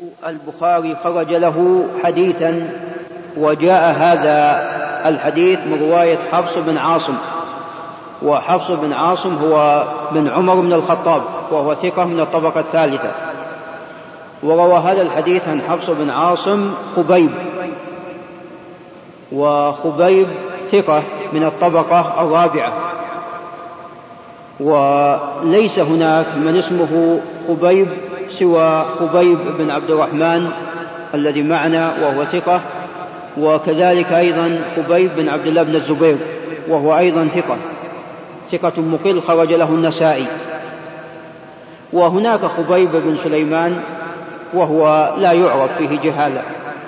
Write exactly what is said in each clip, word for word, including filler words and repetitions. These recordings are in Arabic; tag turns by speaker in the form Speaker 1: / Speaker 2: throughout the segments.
Speaker 1: البخاري خرج له حديثا، وجاء هذا الحديث من رواية حفص بن عاصم، وحفص بن عاصم هو بن عمر بن الخطاب، وهو ثقة من الطبقة الثالثة. وروى هذا الحديث عن حفص بن عاصم خبيب، وخبيب ثقة من الطبقة الرابعة، وليس هناك من اسمه خبيب سوى خبيب بن عبد الرحمن الذي معنا وهو ثقة، وكذلك أيضا خبيب بن عبد الله بن الزبير وهو أيضا ثقة ثقة مقل خرج له النسائي. وهناك خبيب بن سليمان وهو لا يعرف فيه جهالة،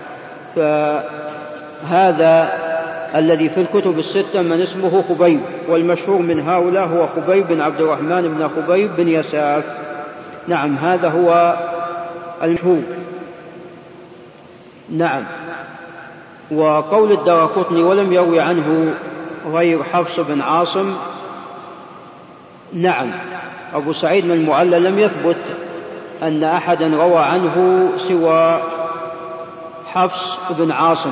Speaker 1: فهذا الذي في الكتب الستة من اسمه خبيب، والمشهور من هؤلاء هو خبيب بن عبد الرحمن بن خبيب بن يساف. نعم، هذا هو المشهور. نعم. وقول الدارقطني ولم يروي عنه غير حفص بن عاصم، نعم، أبو سعيد بن المعلى لم يثبت أن أحدا روى عنه سوى حفص بن عاصم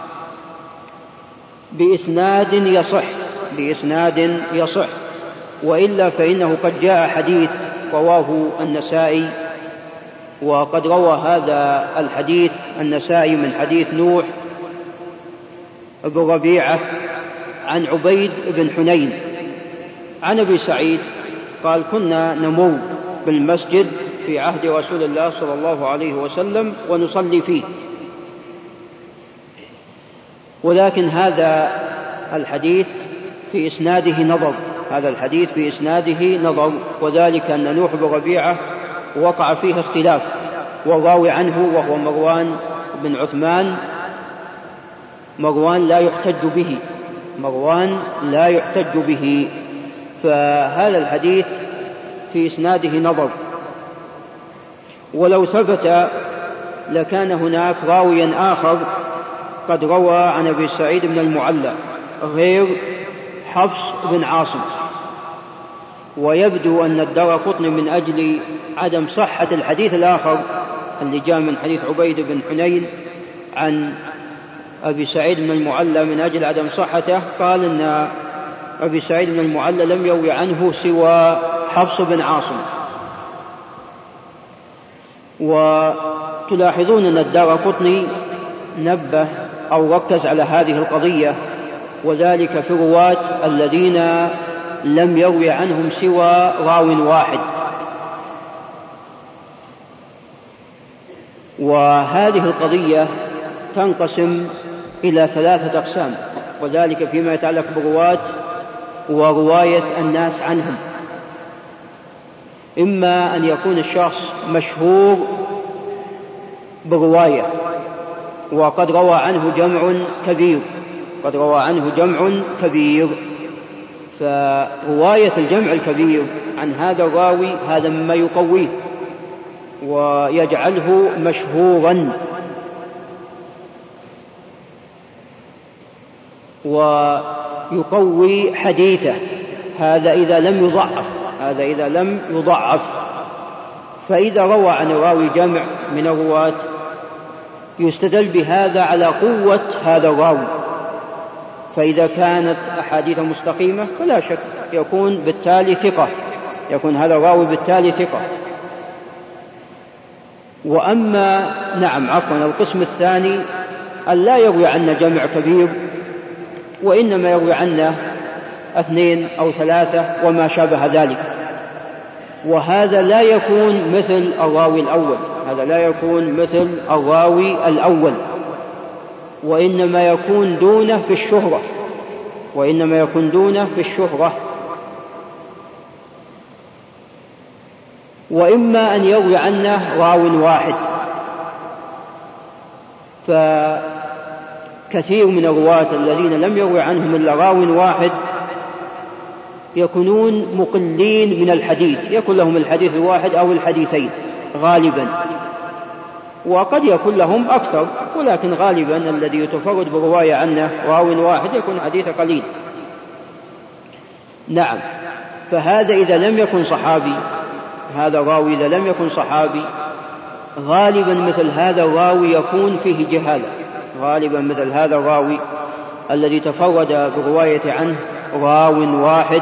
Speaker 1: بإسناد يصح بإسناد يصح وإلا فإنه قد جاء حديث رواه النسائي، وقد روى هذا الحديث النسائي من حديث نوح بن ربيعة عن عبيد بن حنين عن أبي سعيد قال: كنا نمر بالمسجد في عهد رسول الله صلى الله عليه وسلم ونصلي فيه. ولكن هذا الحديث في إسناده نظر هذا الحديث في إسناده نظر وذلك أن نوح بن ربيعة وقع فيه اختلاف، والراوي عنه وهو مروان بن عثمان مروان لا يحتج به مروان لا يحتج به فهذا الحديث في إسناده نظر. ولو ثبت لكان هناك راويا آخر قد روى عن أبي سعيد بن المعلى غير حفص بن عاصم، ويبدو أن الدارقطني من أجل عدم صحة الحديث الآخر اللي جاء من حديث عبيد بن حنين عن أبي سعيد بن المعلى، من أجل عدم صحته قال أن أبي سعيد بن المعلى لم يروي عنه سوى حفص بن عاصم. وتلاحظون أن الدارقطني نبه أو ركز على هذه القضية، وذلك في الرواة الذين لم يروي عنهم سوى راو واحد. وهذه القضية تنقسم إلى ثلاثة أقسام، وذلك فيما يتعلق بالرواة ورواية الناس عنهم. إما أن يكون الشخص مشهور بالرواية وقد روى عنه جمع كبير قد روى عنه جمع كبير فرواية الجمع الكبير عن هذا الراوي هذا مما يقويه ويجعله مشهورا، ويقوي حديثه. هذا إذا لم يضعف هذا إذا لم يضعف فإذا روى عن الراوي جمع من الرواة يستدل بهذا على قوة هذا الراوي، فإذا كانت أحاديث مستقيمة فلا شك يكون بالتالي ثقة يكون هذا الراوي بالتالي ثقة. وأما نعم عفوا القسم الثاني أن لا يروي عنا جمع كبير، وإنما يروي عنا اثنين أو ثلاثة وما شابه ذلك، وهذا لا يكون مثل الراوي الأول هذا لا يكون مثل الراوي الأول وإنما يكون دونه في الشهرة وإنما يكون دونه في الشهرة وإما أن يروي عنه راو واحد، فكثير من الرواة الذين لم يروي عنهم إلا راو واحد يكونون مقلين من الحديث، يكون لهم الحديث الواحد أو الحديثين غالبا، وقد يكون لهم أكثر، ولكن غالبا الذي يتفرد برواية عنه راو واحد يكون حديث قليل. نعم، فهذا إذا لم يكن صحابي هذا الراوي إذا لم يكن صحابي غالبا مثل هذا الراوي يكون فيه جهالة، غالبا مثل هذا الراوي الذي تفرد برواية عنه راو واحد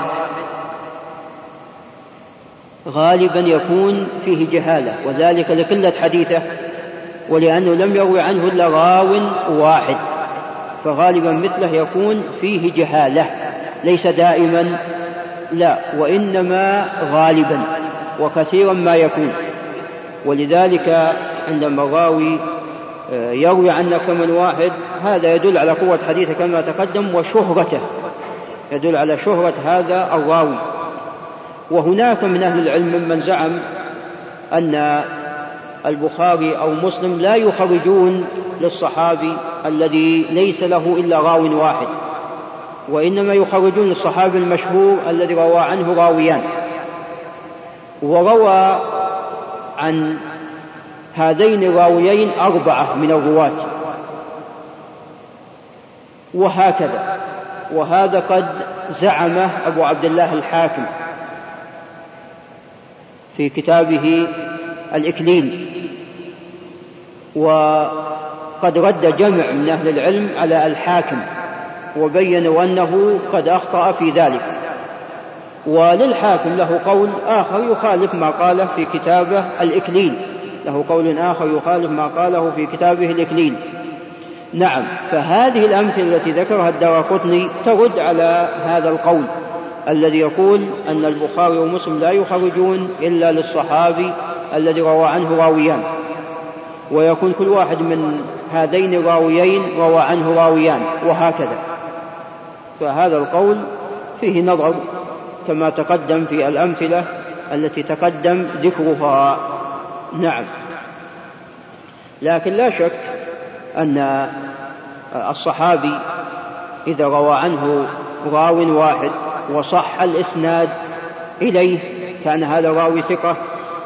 Speaker 1: غالبا يكون فيه جهالة، وذلك لقلة حديثه ولأنه لم يروي عنه إلا راو واحد، فغالبا مثله يكون فيه جهالة، ليس دائما لا، وإنما غالبا وكثيرا ما يكون. ولذلك عندما الراوي يروي عن أكثر من واحد هذا يدل على قوة حديثه كما تقدم وشهرته، يدل على شهرة هذا الراوي. وهناك من أهل العلم من زعم أن البخاري أو مسلم لا يخرجون للصحابي الذي ليس له إلا راو واحد، وإنما يخرجون للصحابي المشهور الذي روى عنه راويان، وروى عن هذين الراويين أربعة من الرواة، وهكذا. وهذا قد زعمه أبو عبد الله الحاكم في كتابه الإكليل، وقد رد جمع من أهل العلم على الحاكم وبينوا أنه قد أخطأ في ذلك. وللحاكم له قول آخر يخالف ما قاله في كتابه الإكليل، له قول آخر يخالف ما قاله في كتابه الإكليل. نعم، فهذه الأمثلة التي ذكرها الدارقطني ترد على هذا القول الذي يقول أن البخاري ومسلم لا يخرجون إلا للصحابي الذي روى عنه راويان، ويكون كل واحد من هذين الراويين روى عنه راويان، وهكذا. فهذا القول فيه نظر كما تقدم في الأمثلة التي تقدم ذكرها. نعم، لكن لا شك أن الصحابي إذا روى عنه راو واحد وصح الإسناد إليه كان هذا الراوي ثقة،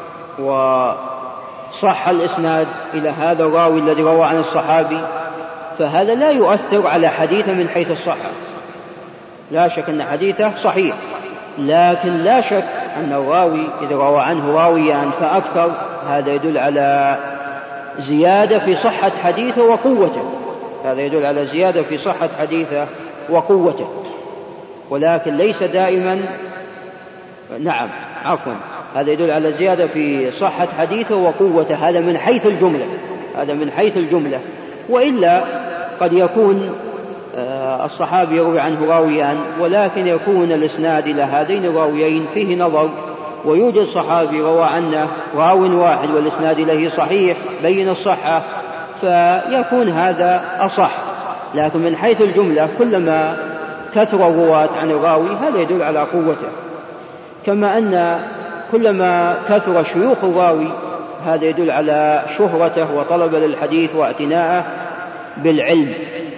Speaker 1: وصح الإسناد إلى هذا الراوي الذي روى عن الصحابي، فهذا لا يؤثر على حديثه من حيث الصحة. لا شك أن حديثه صحيح، لكن لا شك أن الراوي إذا روى عنه راويان فأكثر هذا يدل على زيادة في صحة حديثه وقوته، هذا يدل على زيادة في صحة حديثه وقوته، ولكن ليس دائما. نعم عفوا، هذا يدل على زيادة في صحة حديثه وقوته، هذا من حيث الجملة، هذا من حيث الجملة. وإلا قد يكون الصحابي يروي عنه راويان ولكن يكون الإسناد إلى هذين الراويين فيه نظر، ويوجد صحابي روى عنه راو واحد والإسناد إليه صحيح بين الصحة، فيكون هذا أصح. لكن من حيث الجملة كلما كثر الرواة عن الراوي هذا يدل على قوته، كما أن كلما كثر شيوخ الراوي هذا يدل على شهرته وطلب للحديث واعتناءه بالعلم.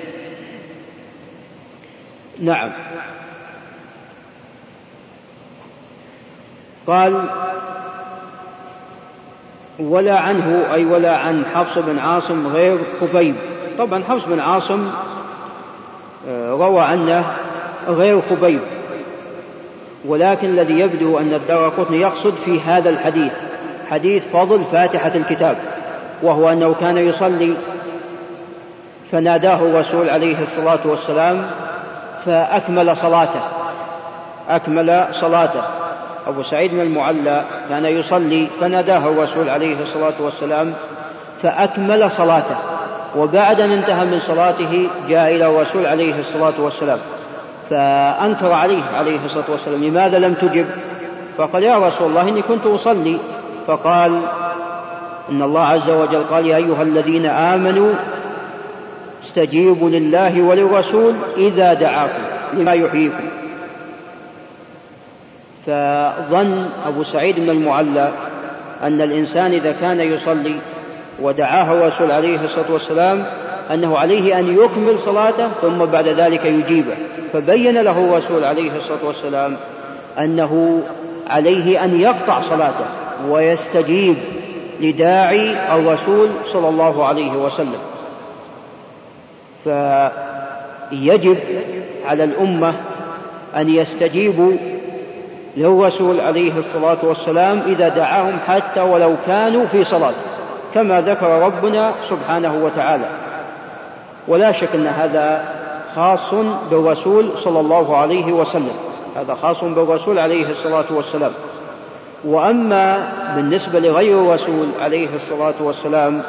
Speaker 1: نعم. قال ولا عنه أي ولا عن حفص بن عاصم غير خبيب. طبعا حفص بن عاصم روى عنه غير خبيب، ولكن الذي يبدو أن الدارقطني يقصد في هذا الحديث حديث فضل فاتحة الكتاب، وهو أنه كان يصلي فناداه الرسول عليه الصلاة والسلام فأكمل صلاته أكمل صلاته أبو سعيد بن المعلى كان يصلي فناداه الرسول عليه الصلاة والسلام فأكمل صلاته، وبعد أن انتهى من صلاته جاء إلى الرسول عليه الصلاة والسلام فأنكر عليه عليه الصلاة والسلام لماذا لم تجب؟ فقال يا رسول الله إني كنت أصلي. فقال إن الله عز وجل قال يا أيها الذين آمنوا استجيبوا لله وللرسول إذا دعاكم لما يحييكم. فظن أبو سعيد بن المعلى أن الإنسان إذا كان يصلي ودعاه الرسول عليه الصلاة والسلام أنه عليه أن يكمل صلاته ثم بعد ذلك يجيبه، فبين له الرسول عليه الصلاة والسلام أنه عليه أن يقطع صلاته ويستجيب لداعي الرسول صلى الله عليه وسلم. فيجب على الأمة أن يستجيبوا للرسول عليه الصلاة والسلام إذا دعاهم حتى ولو كانوا في صلاة، كما ذكر ربنا سبحانه وتعالى. ولا شك أن هذا خاص بالرسول صلى الله عليه وسلم، هذا خاص بالرسول عليه الصلاة والسلام. وأما بالنسبة لغير الرسول عليه الصلاة والسلام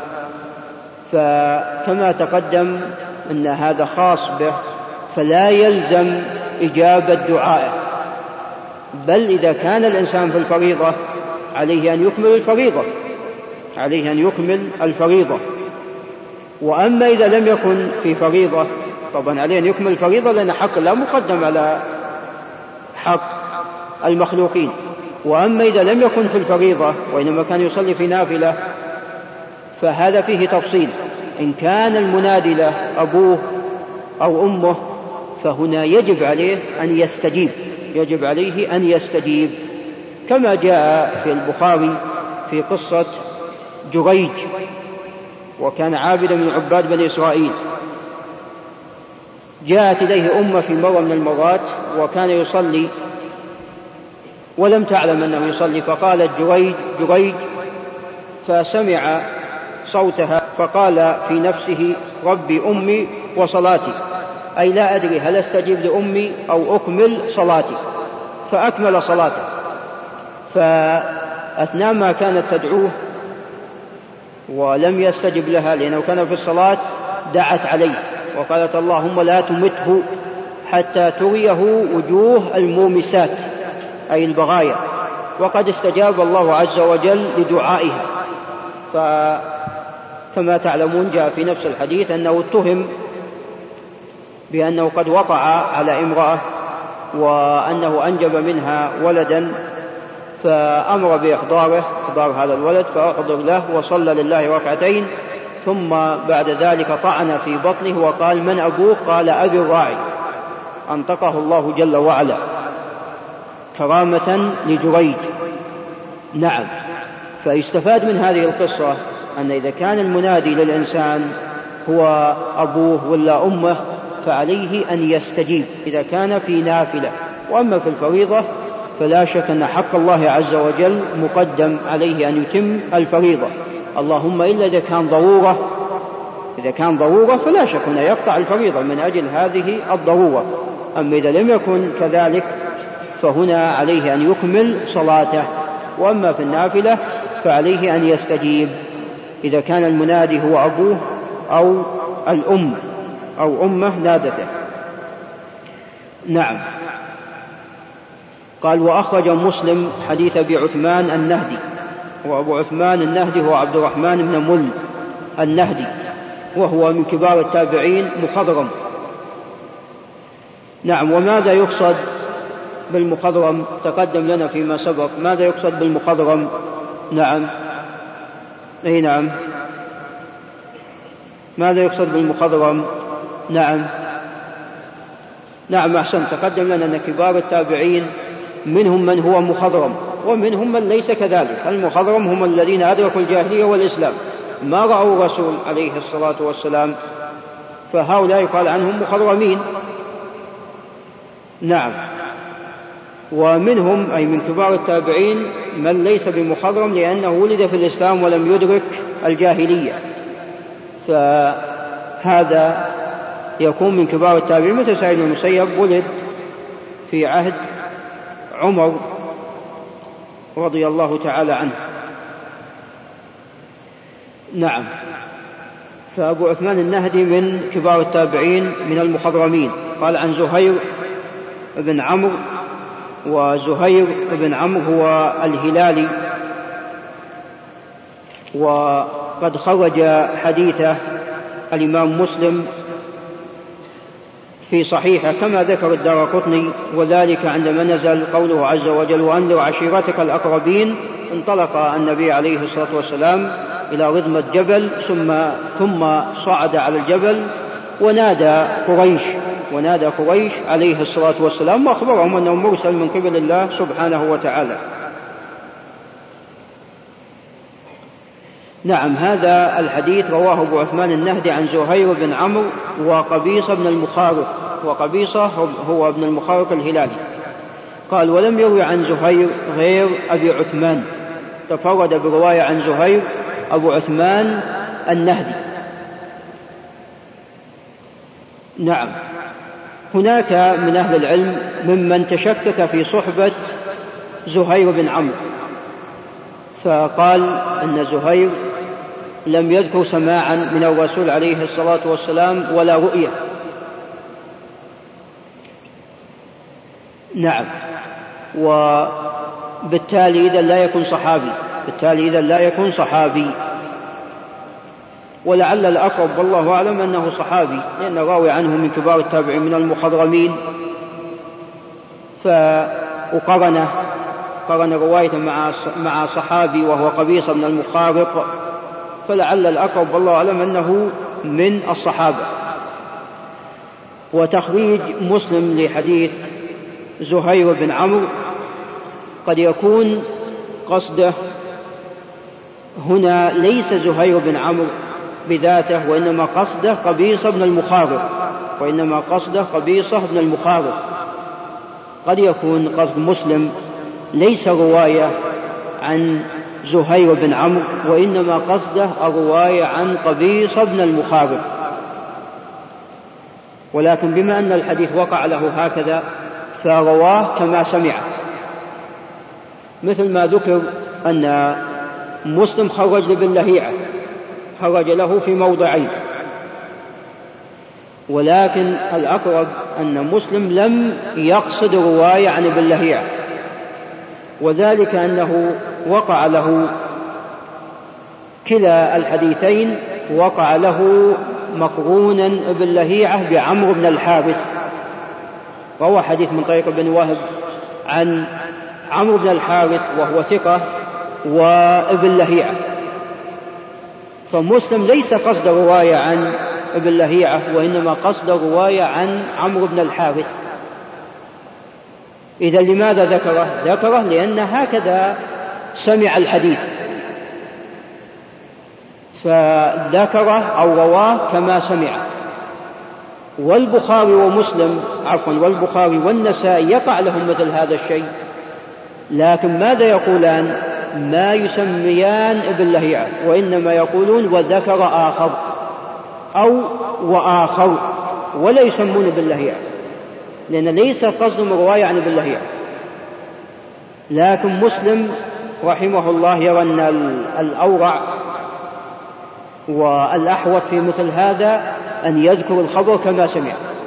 Speaker 1: فكما تقدم أن هذا خاص به، فلا يلزم إجابة دعائه، بل إذا كان الإنسان في الفريضة عليه أن يكمل الفريضة، عليه أن يكمل الفريضة. وأما إذا لم يكن في فريضة طبعا عليه أن يكمل الفريضة، لأن حق الله مقدم على حق المخلوقين. وأما إذا لم يكن في الفريضة وإنما كان يصلي في نافلة فهذا فيه تفصيل. إن كان المنادي له أبوه أو أمه فهنا يجب عليه أن يستجيب، يجب عليه أن يستجيب، كما جاء في البخاري في قصة جريج، وكان عابدا من عباد بني إسرائيل. جاءت إليه أمه في مرة من المرات وكان يصلي ولم تعلم أنه يصلي، فقالت جريج جريج، فسمع صوتها فقال في نفسه ربي أمي وصلاتي، أي لا أدري هل أستجيب لأمي أو أكمل صلاتي، فأكمل صلاته. فأثناء ما كانت تدعوه ولم يستجب لها لأنه كان في الصلاة دعت عليه وقالت اللهم لا تمته حتى تريه وجوه المومسات أي البغايا، وقد استجاب الله عز وجل لدعائها. فكما تعلمون جاء في نفس الحديث أنه اتهم بأنه قد وقع على امرأة وأنه أنجب منها ولدا، فأمر بإحضاره إحضار هذا الولد، فأحضر له وصلى لله ركعتين، ثم بعد ذلك طعن في بطنه وقال من أبوك؟ قال أبي الراعي، أنطقه الله جل وعلا كرامة لجريج. نعم، فيستفاد من هذه القصة أن إذا كان المنادي للإنسان هو أبوه ولا أمه فعليه أن يستجيب إذا كان في نافلة. وأما في الفريضة فلا شك أن حق الله عز وجل مقدم عليه أن يتم الفريضة، اللهم إلا إذا كان ضرورة، إذا كان ضرورة فلا شك أن يقطع الفريضة من أجل هذه الضرورة. أما إذا لم يكن كذلك فهنا عليه أن يكمل صلاته. وأما في النافلة فعليه أن يستجيب إذا كان المنادي هو أبوه أو الأم أو أمه نادته. نعم. قال وأخرج مسلم حديث أبي عثمان النهدي، وأبو عثمان النهدي هو عبد الرحمن بن مل النهدي، وهو من كبار التابعين مخضرم. نعم. وماذا يقصد بالمخضرم؟ تقدم لنا فيما سبق ماذا يقصد بالمخضرم. نعم أي نعم ماذا يقصد بالمخضرم؟ نعم نعم أحسن. تقدم لنا أن كبار التابعين منهم من هو مخضرم ومنهم من ليس كذلك. المخضرم هم الذين أدركوا الجاهلية والإسلام ما رأوا الرسول عليه الصلاة والسلام، فهؤلاء يقال عنهم مخضرمين. نعم. ومنهم أي من كبار التابعين من ليس بمخضرم لأنه ولد في الإسلام ولم يدرك الجاهلية، فهذا يكون من كبار التابعين، مثل سعيد بن المسيب ولد في عهد عمر رضي الله تعالى عنه. نعم. فأبو عثمان النهدي من كبار التابعين من المخضرمين. قال عن زهير بن عمرو، وزهير بن عمرو هو الهلالي، وقد خرج حديثه الإمام مسلم في صحيحه كما ذكر الدارقطني، وذلك عندما نزل قوله عز وجل وأنذر عشيرتك الأقربين. انطلق النبي عليه الصلاة والسلام إلى رضمة جبل ثم ثم صعد على الجبل ونادى قريش ونادى قريش عليه الصلاة والسلام وأخبرهم أنه مرسل من قبل الله سبحانه وتعالى. نعم. هذا الحديث رواه أبو عثمان النهدي عن زهير بن عمرو وقبيصة بن المخارق، وقبيصة هو ابن المخارق الهلالي. قال ولم يروي عن زهير غير أبي عثمان، تفرد برواية عن زهير أبو عثمان النهدي. نعم. هناك من أهل العلم ممن تشكك في صحبة زهير بن عمرو، فقال أن زهير لم يذكر سماعا من الرسول عليه الصلاة والسلام ولا رؤية. نعم. وبالتالي إذا لا يكون صحابي بالتالي إذا لا يكون صحابي ولعل الأقرب والله أعلم أنه صحابي، لأن راوي عنه من كبار التابعين من المخضرمين، فقرن قرن رواية مع مع صحابي وهو قبيصة من المخارق، فلعل الأقرب والله أعلم أنه من الصحابة. وتخريج مسلم لحديث زهير بن عمرو قد يكون قصده هنا ليس زهير بن عمرو بذاته، وإنما قصده قبيصة بن المخارق وإنما قصده قبيصة بن المخارق. قد يكون قصد مسلم ليس رواية عن زهير بن عمرو، وإنما قصده الرواية عن قبيصة بن المخارق، ولكن بما أن الحديث وقع له هكذا فرواه كما سمع، مثل ما ذكر أن مسلم خرج لابن لهيعة، خرج له في موضعين، ولكن الأقرب أن مسلم لم يقصد رواية عن ابن لهيعة، وذلك أنه وقع له كلا الحديثين، وقع له مقرونا ابن لهيعة بعمرو بن الحارث، وهو حديث من طريق ابن وهب عن عمرو بن الحارث وهو ثقة وابن لهيعة، فمسلم ليس قصد رواية عن ابن لهيعة، وإنما قصد رواية عن عمرو بن الحارث. إذا لماذا ذكره؟ ذكره لأن هكذا سمع الحديث، فذكره أو رواه كما سمع. والبخاري ومسلم عفوا والبخاري والنسائي يقع لهم مثل هذا الشيء، لكن ماذا يقولان؟ ما يسميان ابن لهيعة، وإنما يقولون وذكر آخر أو وآخر، ولا يسمون ابن لهيعة، لأن ليس قصدهم رواية عن ابن لهيعة. لكن مسلم رحمه الله يرى أن الأورع والأحوط في مثل هذا أن يذكر الخبر كما سمع،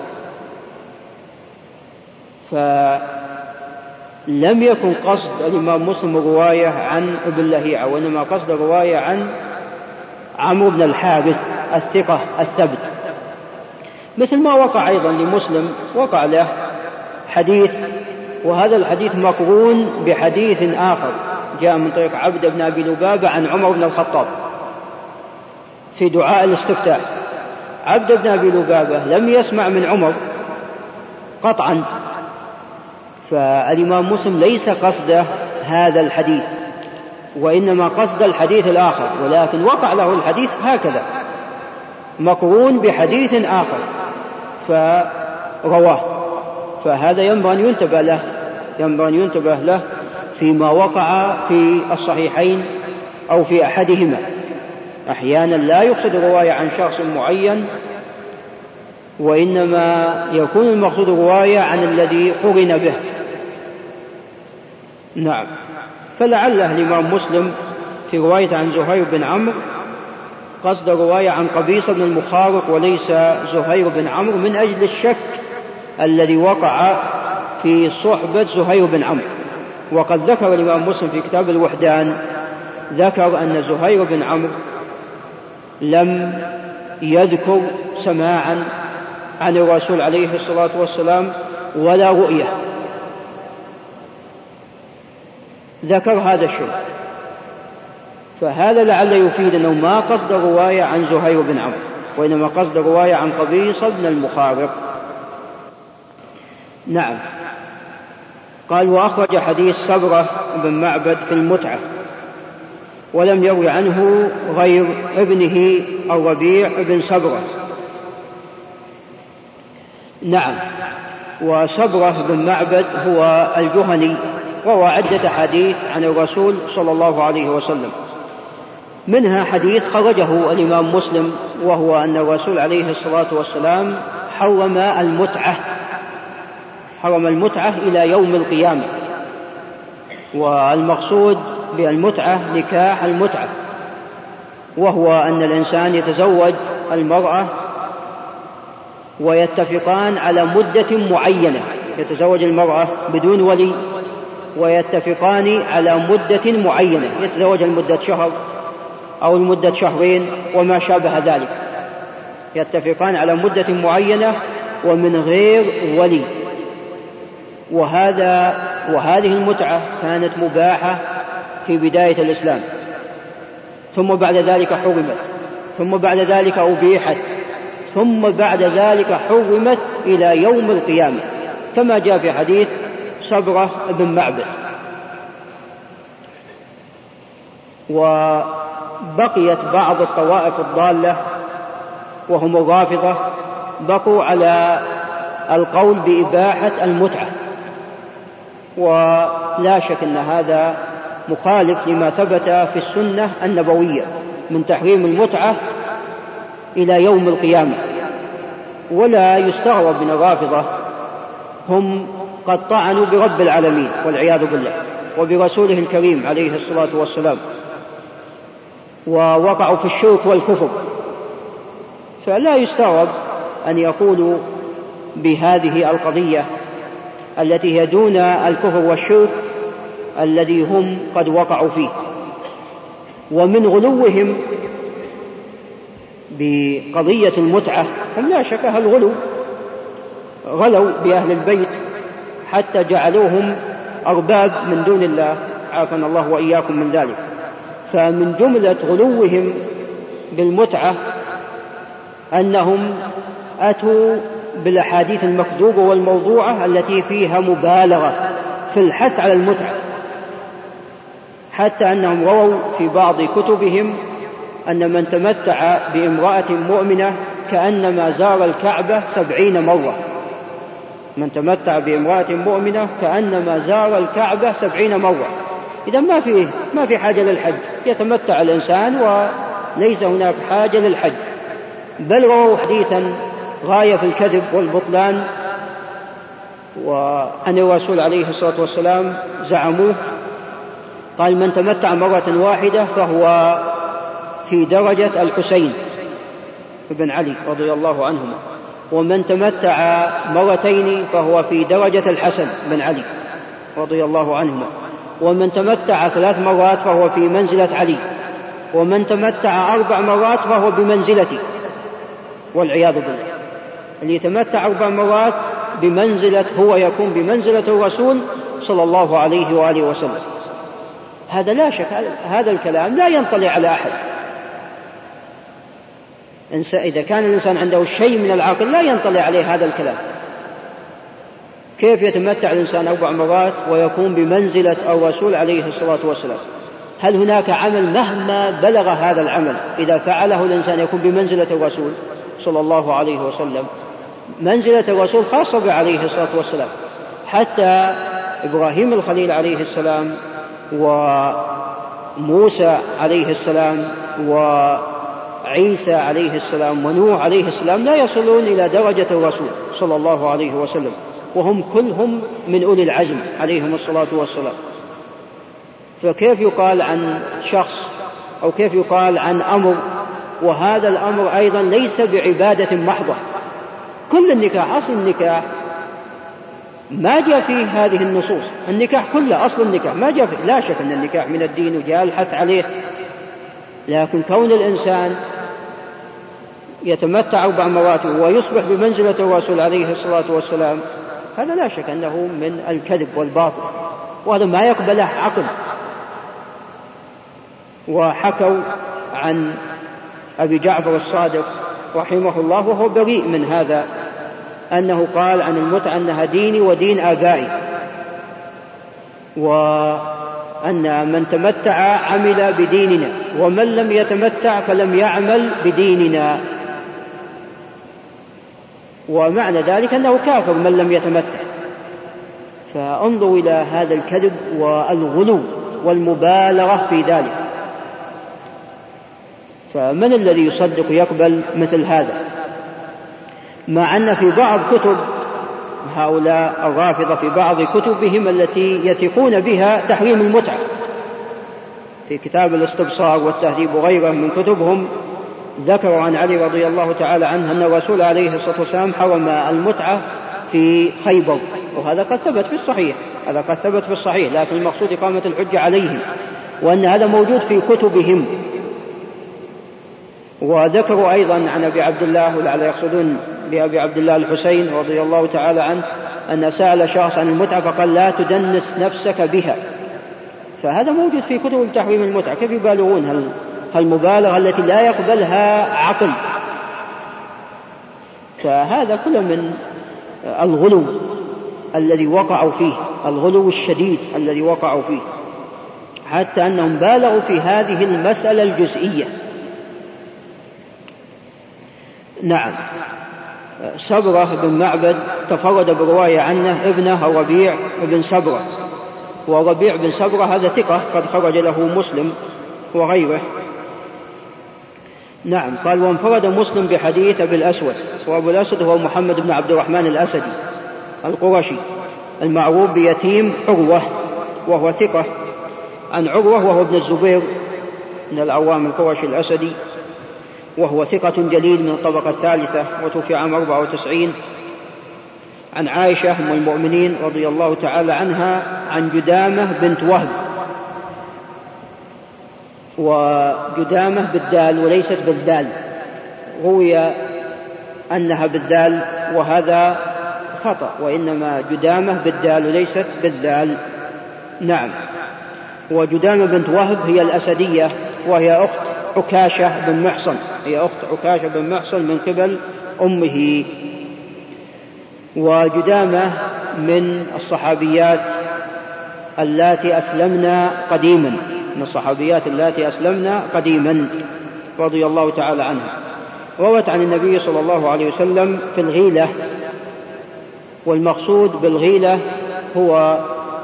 Speaker 1: فلم يكن قصد الإمام مسلم رواية عن ابن لهيعة، وإنما قصد رواية عن عمرو بن الحارث الثقة الثبت، مثل ما وقع أيضا لمسلم، وقع له حديث، وهذا الحديث مقرون بحديث آخر جاء من طريق عبد بن أبي لبابة عن عمر بن الخطاب في دعاء الاستفتاح. عبد بن أبي لبابة لم يسمع من عمر قطعا، فالإمام مسلم ليس قصده هذا الحديث، وإنما قصد الحديث الآخر، ولكن وقع له الحديث هكذا مقرون بحديث آخر فرواه، فهذا ينبغي أن ينتبه له ينبغي أن ينتبه له فيما وقع في الصحيحين أو في أحدهما. أحيانا لا يقصد رواية عن شخص معين، وإنما يكون المقصود رواية عن الذي قرن به. نعم. فلعله الإمام مسلم في رواية عن زهير بن عمرو قصد رواية عن قبيصة بن المخارق وليس زهير بن عمرو، من أجل الشك الذي وقع في صحبة زهير بن عمرو. وقد ذكر الإمام مسلم في كتاب الوحدان، ذكر أن زهير بن عمرو لم يذكر سماعا عن الرسول عليه الصلاة والسلام ولا رؤية، ذكر هذا الشيء، فهذا لعل يفيد أنه ما قصد رواية عن زهير بن عمرو، وإنما قصد رواية عن قبيصة بن المخارق. نعم. قال وأخرج حديث سبرة بن معبد في المتعة، ولم يروي عنه غير ابنه الربيع بن سبرة. نعم. وسبرة بن معبد هو الجهني، روى عدة حديث عن الرسول صلى الله عليه وسلم، منها حديث خرجه الإمام مسلم، وهو أن الرسول عليه الصلاة والسلام حرم المتعة حرم المتعة إلى يوم القيامة. والمقصود بالمتعة نكاح المتعة، وهو أن الإنسان يتزوج المرأة ويتفقان على مدة معينة، يتزوج المرأة بدون ولي ويتفقان على مدة معينة، يتزوج المدة شهر أو المدة شهرين وما شابه ذلك، يتفقان على مدة معينة ومن غير ولي. وهذا وهذه المتعة كانت مباحة في بداية الإسلام، ثم بعد ذلك حرمت، ثم بعد ذلك أبيحت، ثم بعد ذلك حرمت إلى يوم القيامة، كما جاء في حديث صبرة بن معبد. وبقيت بعض الطوائف الضالة وهم الرافضة بقوا على القول بإباحة المتعة، ولا شك أن هذا مخالف لما ثبت في السنة النبوية من تحريم المتعة إلى يوم القيامة. ولا يستغرب من الرافضة، هم قد طعنوا برب العالمين والعياذ بالله وبرسوله الكريم عليه الصلاة والسلام، ووقعوا في الشرك والكفر، فلا يستغرب أن يقولوا بهذه القضية التي هي دون الكفر والشرك الذي هم قد وقعوا فيه. ومن غلوهم بقضية المتعة هم لا شك الغلو، غلوا بأهل البيت حتى جعلوهم أرباب من دون الله، عافانا الله وإياكم من ذلك. فمن جملة غلوهم بالمتعة أنهم أتوا بالأحاديث المكذوبة والموضوعة التي فيها مبالغة في الحث على المتعة، حتى أنهم رووا في بعض كتبهم أن من تمتع بامرأة مؤمنة كأنما زار الكعبة سبعين مرة، من تمتع بامرأة مؤمنة كأنما زار الكعبة سبعين مرة. إذا ما في ما في حاجة للحج، يتمتع الإنسان وليس هناك حاجة للحج. بل رووا حديثا غاية في الكذب والبطلان، وأن الرسول عليه الصلاة والسلام زعموه قال: من تمتع مرة واحدة فهو في درجة الحسين بن علي رضي الله عنهما، ومن تمتع مرتين فهو في درجة الحسن بن علي رضي الله عنهما، ومن تمتع ثلاث مرات فهو في منزلة علي، ومن تمتع أربع مرات فهو بمنزلتي، والعياذ بالله. اللي يتمتع أربع مرات بمنزلة هو يكون بمنزلة الرسول صلى الله عليه وآله وسلم. هذا لا شك، هذا الكلام لا ينطلي على أحد. إذا كان الإنسان عنده شيء من العقل لا ينطلي عليه هذا الكلام. كيف يتمتع الإنسان أربع مرات ويكون بمنزلة الرسول عليه الصلاة والسلام؟ هل هناك عمل مهما بلغ هذا العمل إذا فعله الإنسان يكون بمنزلة الرسول صلى الله عليه وسلم؟ منزلة الرسول خاصة بعليه الصلاة والسلام. حتى إبراهيم الخليل عليه السلام وموسى عليه السلام وعيسى عليه السلام ونوح عليه السلام لا يصلون إلى درجة الرسول صلى الله عليه وسلم، وهم كلهم من أولي العزم عليهم الصلاة والسلام. فكيف يقال عن شخص أو كيف يقال عن أمر وهذا الأمر أيضا ليس بعبادة محضة؟ كل النكاح، أصل النكاح ما جاء فيه هذه النصوص، النكاح كله أصل النكاح ما جاء فيه. لا شك أن النكاح من الدين وجاء الحث عليه، لكن كون الإنسان يتمتع أربع مرات ويصبح بمنزلة الرسول عليه الصلاة والسلام هذا لا شك أنه من الكذب والباطل، وهذا ما يقبله عقل. وحكوا عن أبي جعفر الصادق رحمه الله وهو بريء من هذا أنه قال عن المتعة أنها ديني ودين آبائي، وأن من تمتع عمل بديننا ومن لم يتمتع فلم يعمل بديننا، ومعنى ذلك أنه كافر من لم يتمتع. فانظروا إلى هذا الكذب والغلو والمبالغة في ذلك. فمن الذي يصدق يقبل مثل هذا؟ مع أن في بعض كتب هؤلاء الرافضة في بعض كتبهم التي يثقون بها تحريم المتعة، في كتاب الاستبصار والتهذيب وغيره من كتبهم ذكروا عن علي رضي الله تعالى عنه أن الرسول عليه الصلاة والسلام حرم المتعة في خيبر، وهذا قد ثبت في الصحيح، هذا قد ثبت في الصحيح، لكن المقصود إقامة الحجة عليهم، وأن هذا موجود في كتبهم. وذكروا أيضا عن أبي عبد الله، ولعل يقصدون بأبي عبد الله الحسين رضي الله تعالى عنه، أن سأل شخص عن المتعة فقال لا تدنس نفسك بها، فهذا موجود في كتب تحريم المتعة. كيف يبالغون هالمبالغة التي لا يقبلها عقل؟ فهذا كله من الغلو الذي وقعوا فيه، الغلو الشديد الذي وقعوا فيه، حتى أنهم بالغوا في هذه المسألة الجزئية. نعم. سبرة بن معبد تفرد برواية عنه ابنه ربيع بن سبرة، وربيع بن سبرة هذا ثقة قد خرج له مسلم وغيره. نعم. قال وانفرد مسلم بحديث أبي الأسود، وأبو الأسود هو محمد بن عبد الرحمن الأسدي القرشي المعروف بيتيم عروة، وهو ثقة، عن عروة وهو ابن الزبير من العوام القرشي الأسدي، وهو ثقة جليل من الطبقة الثالثة، وتوفي عام أربعة وتسعين. عن عائشة أم المؤمنين رضي الله تعالى عنها عن جدامة بنت وهب، وجدامة بالدال وليست بالدال، روي أنها بالدال وهذا خطأ، وإنما جدامة بالدال وليست بالدال. نعم. وجدامة بنت وهب هي الأسدية، وهي أخت عكاشة بن محصن، هي أخت عكاشة بن محصن من قبل أمه. وجدامة من الصحابيات اللاتي أسلمنا قديما، من الصحابيات اللاتي أسلمنا قديما رضي الله تعالى عنها. روت عن النبي صلى الله عليه وسلم في الغيلة، والمقصود بالغيلة هو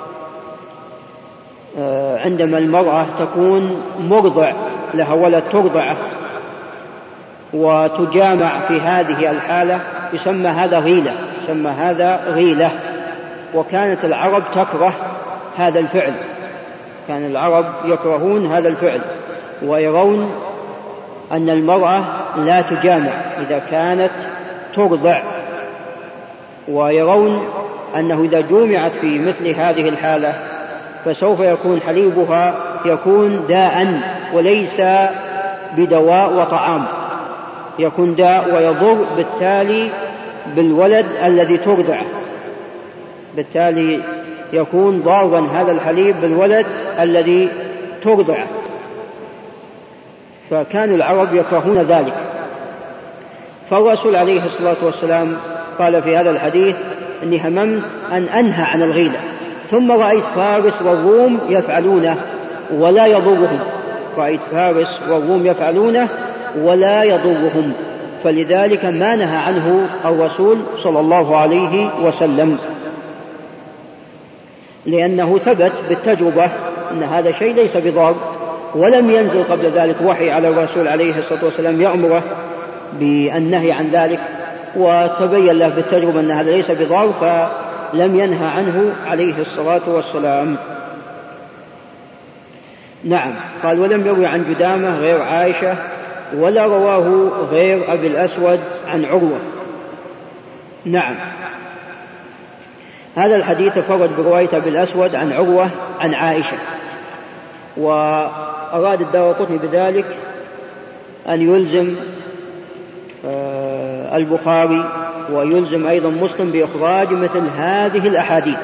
Speaker 1: عندما المرأة تكون مرضع لها ولد ترضعه وتجامع في هذه الحالة يسمى هذا غيلة، يسمى هذا غيلة. وكانت العرب تكره هذا الفعل، كان العرب يكرهون هذا الفعل، ويرون أن المرأة لا تجامع إذا كانت ترضع، ويرون أنه إذا جمعت في مثل هذه الحالة فسوف يكون حليبها يكون داء وليس بدواء وطعام، يكون داء ويضر بالتالي بالولد الذي ترضعه، بالتالي يكون ضارا هذا الحليب بالولد الذي ترضعه. فكان العرب يكرهون ذلك. فالرسول عليه الصلاة والسلام قال في هذا الحديث إني هممت أن أنهى عن الغيلة، ثم رأيت فارس والروم يفعلونه ولا يضرهم، رأيت فارس والروم يفعلونه ولا يضرهم، فلذلك ما نهى عنه الرسول صلى الله عليه وسلم، لأنه ثبت بالتجربة أن هذا شيء ليس بضار، ولم ينزل قبل ذلك وحي على الرسول عليه الصلاة والسلام يأمره بالنهي عن ذلك، وتبين له بالتجربة أن هذا ليس بضار فلم ينهى عنه عليه الصلاة والسلام. نعم. قال ولم يروي عن جدامة غير عائشة، ولا رواه غير أبي الأسود عن عروة. نعم. هذا الحديث تفرد برواية أبي الأسود عن عروة عن عائشة، وأراد الدارقطني بذلك أن يلزم البخاري ويلزم أيضا مسلم بإخراج مثل هذه الأحاديث.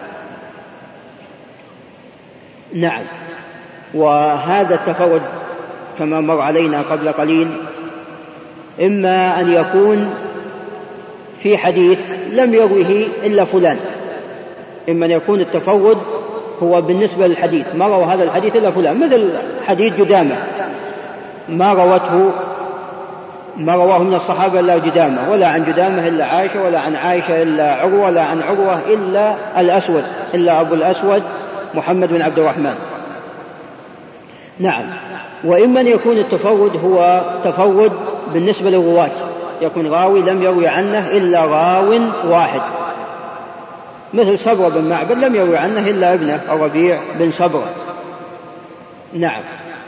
Speaker 1: نعم. وهذا التفرد كما مر علينا قبل قليل إما أن يكون في حديث لم يروه إلا فلان، إما أن يكون التفرد هو بالنسبة للحديث ما روى هذا الحديث إلا فلان، مثل حديث جدامة ما روته ما رواه من الصحابة إلا جدامة، ولا عن جدامة إلا عائشة، ولا عن عائشة إلا عروة، ولا عن عروة إلا الأسود إلا أبو الأسود محمد بن عبد الرحمن. نعم. وإما أن يكون التفرد هو تفرد بالنسبة للرواة، يكون راوي لم يروي عنه إلا راو واحد، مثل صبرة بن معبد لم يروي عنه إلا ابنه الربيع بن صبرة. نعم.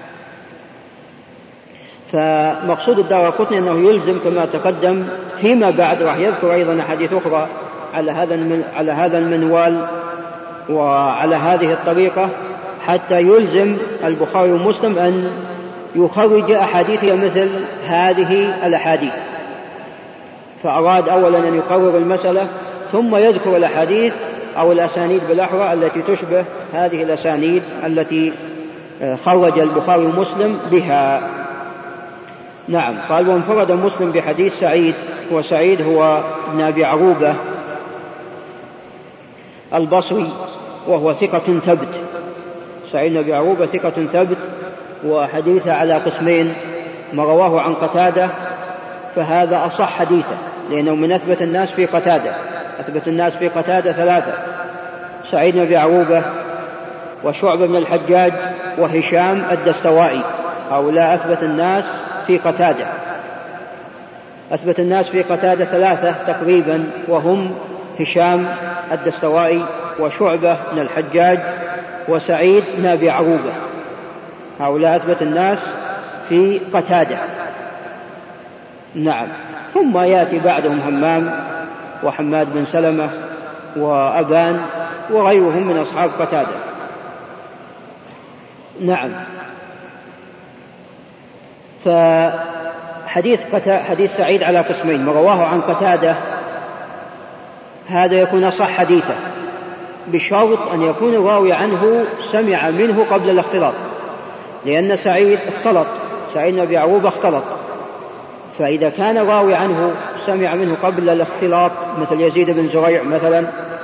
Speaker 1: فمقصود الدارقطني أنه يلزم كما تقدم فيما بعد، راح يذكر أيضا أحاديث أخرى على هذا على هذا المنوال وعلى هذه الطريقة، حتى يلزم البخاري ومسلم أن يخرج أحاديث مثل هذه الأحاديث. فأراد أولا أن يقرر المسألة ثم يذكر الأحاديث أو الأسانيد بالأحرى التي تشبه هذه الأسانيد التي خرج البخاري ومسلم بها. نعم. قال: وانفرد مسلم بحديث سعيد، وسعيد هو ابن أبي عروبة البصري وهو ثقة ثبت. سعيد بن أبي عروبة ثقة ثبت، وحديثه على قسمين: ما رواه عن قتادة فهذا أصح حديثه، لأنه من أثبت الناس في قتادة. أثبت الناس في قتادة ثلاثة: سعيد بن أبي عروبة، وشعبة بن الحجاج، وهشام الدستوائي. هؤلاء أثبت الناس في قتادة. أثبت الناس في قتادة ثلاثة تقريبا، وهم هشام الدستوائي، وشعبة بن الحجاج، وسعيد بن أبي عروبة. هؤلاء أثبت الناس في قتادة. نعم. ثم يأتي بعدهم همام وحماد بن سلمة وأبان وغيرهم من أصحاب قتادة. نعم. فحديث حديث سعيد على قسمين: ما رواه عن قتادة هذا يكون أصح حديثا، بشرط أن يكون الراوي عنه سمع منه قبل الاختلاط، لأن سعيد اختلط، سعيد بن أبي عروبة اختلط، فإذا كان الراوي عنه سمع منه قبل الاختلاط مثل يزيد بن زريع مثلا،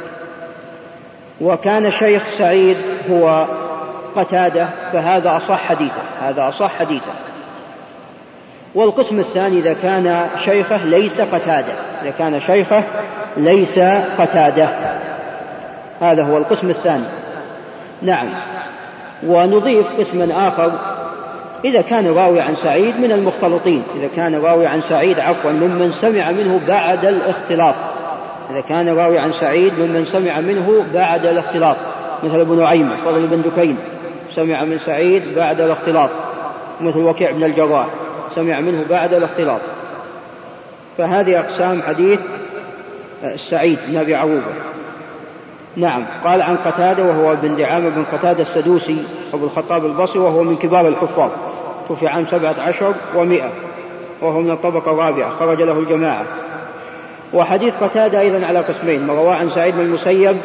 Speaker 1: وكان شيخ سعيد هو قتادة، فهذا أصح حديثا، هذا أصح حديثا. والقسم الثاني إذا كان شيخه ليس قتادة، إذا كان شيخه ليس قتادة، هذا هو القسم الثاني. نعم. ونضيف قسما آخر: إذا كان راوي عن سعيد من المختلطين، إذا كان راوي عن سعيد عفوا ممن سمع منه بعد الاختلاط، إذا كان راوي عن سعيد ممن سمع منه بعد الاختلاط، مثل ابن نعيمة فضل بن دكين سمع من سعيد بعد الاختلاط، مثل وكيع بن الجراح سمع منه بعد الاختلاط. فهذه أقسام حديث السعيد بن أبي عروبة. نعم. قال: عن قتادة، وهو بن دعامة بن قتادة السدوسي أبو الخطاب البصري، وهو من كبار الحفاظ، توفي عام سبعة عشر ومئة، وهو من الطبقة الرابعة، خرج له الجماعة. وحديث قتادة أيضا على قسمين: ما رواه عن سعيد بن المسيب،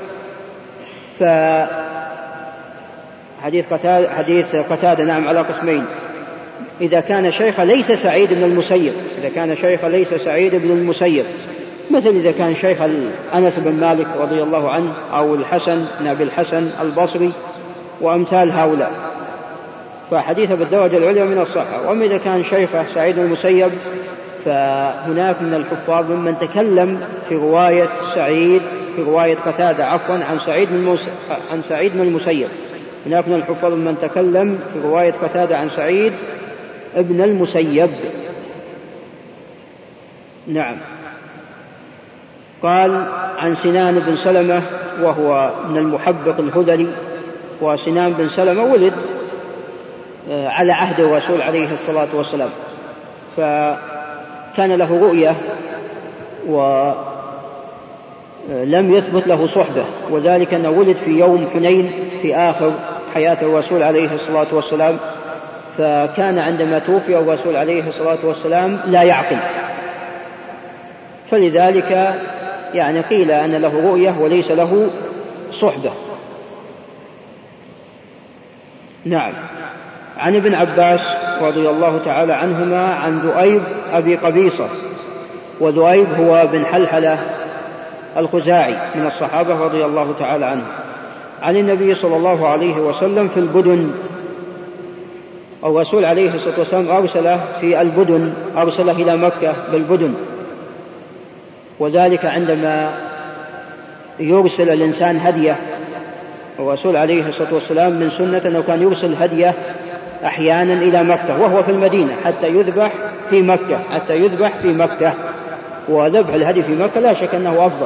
Speaker 1: فحديث قتادة, حديث قتادة نعم على قسمين: إذا كان شيخ ليس سعيد بن المسيب، إذا كان شيخ ليس سعيد بن المسيب، مثل إذا كان شيخ أنس بن مالك رضي الله عنه، أو الحسن بن أبي الحسن البصري، وأمثال هؤلاء، فحديثه بالدرجة العليا من الصحة. وأما إذا كان شيخه سعيد بن المسيب، فهناك من الحفاظ ممن تكلم في رواية سعيد في رواية قتادة عفوا عن سعيد بن عن سعيد بن المسيب، هناك من الحفاظ ممن تكلم في رواية قتادة عن سعيد ابن المسيب. نعم. قال: عن سنان بن سلمة، وهو من المحبق الهذلي، وسنان بن سلمة ولد على عهد الرسول عليه الصلاة والسلام، فكان له رؤية ولم يثبت له صحبة، وذلك أنه ولد في يوم حنين في آخر حياة الرسول عليه الصلاة والسلام، فكان عندما توفي الرسول عليه الصلاة والسلام لا يعقل، فلذلك يعني قيل أن له رؤية وليس له صحبة. نعم. عن ابن عباس رضي الله تعالى عنهما عن ذؤيب أبي قبيصة، وذؤيب هو بن حلحلة الخزاعي من الصحابة رضي الله تعالى عنه، عن النبي صلى الله عليه وسلم في البدن. الرسول عليه الصلاة والسلام أرسله في البدن، أرسله إلى مكة بالبدن، وذلك عندما يرسل الإنسان هدية. الرسول عليه الصلاة والسلام من سنة أنه كان يرسل هدية أحيانا إلى مكة وهو في المدينة حتى يذبح في مكة حتى يذبح في مكة وذبح الهدي في مكة لا شك أنه أفضل.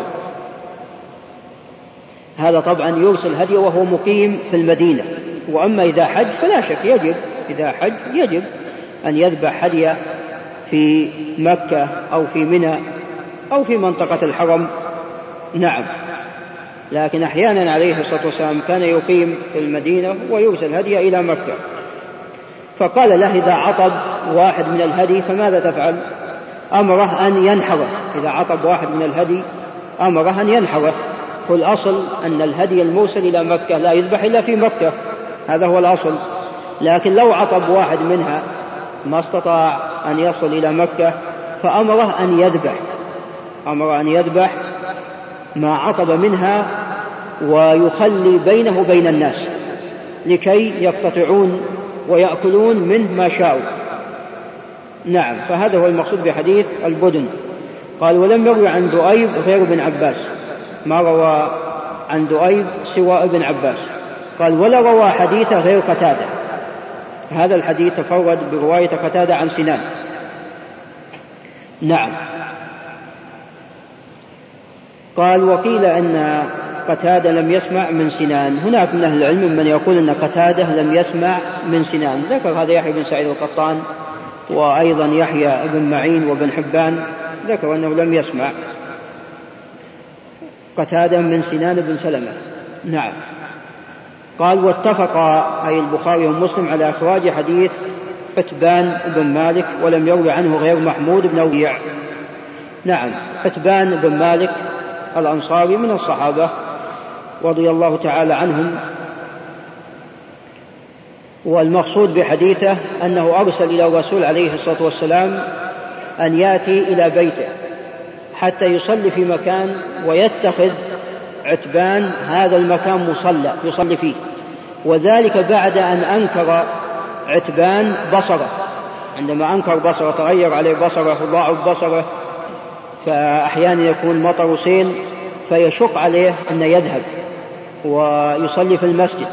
Speaker 1: هذا طبعا يرسل هدي وهو مقيم في المدينة. وأما إذا حج فلا شك يجب إذا حج يجب أن يذبح هدي في مكة أو في منى أو في منطقة الحرم. نعم. لكن أحيانا عليه الصلاة والسلام كان يقيم في المدينة ويرسل هدي إلى مكة. فقال له إذا عطب واحد من الهدي فماذا تفعل؟ أمره أن ينحره. إذا عطب واحد من الهدي أمره أن ينحره. والأصل أن الهدي المرسل إلى مكة لا يذبح إلا في مكة، هذا هو الأصل. لكن لو عطب واحد منها ما استطاع أن يصل إلى مكة فأمره أن يذبح أمر أن يذبح ما عطب منها ويخلي بينه وبين الناس لكي يقتطعون ويأكلون منه ما شاءوا. نعم. فهذا هو المقصود بحديث البدن. قال ولم يروي عن دؤيب غير ابن عباس، ما روى عن دؤيب سوى ابن عباس. قال ولا روى حديث غير قتادة، هذا الحديث تفرد برواية قتادة عن سنان. نعم. قال وقيل أن قتادة لم يسمع من سنان. هناك من أهل العلم من يقول أن قتادة لم يسمع من سنان، ذكر هذا يحيى بن سعيد القطان وأيضا يحيى بن معين وابن حبان ذكر أنه لم يسمع قتادة من سنان بن سلمة. نعم. قال واتفق أي البخاري ومسلم على إخراج حديث عتبان بن مالك ولم يروي عنه غير محمود بن ربيع. نعم. عتبان بن مالك الأنصاري من الصحابة رضي الله تعالى عنهم، والمقصود بحديثه أنه أرسل إلى الرسول عليه الصلاة والسلام أن يأتي إلى بيته حتى يصلي في مكان ويتخذ عتبان هذا المكان مصلى يصلي فيه، وذلك بعد أن أنكر عتبان بصره. عندما أنكر بصره تغير عليه بصره وضاعف بصره، فأحيانا يكون مطر سيل فيشق عليه أن يذهب ويصلي في المسجد،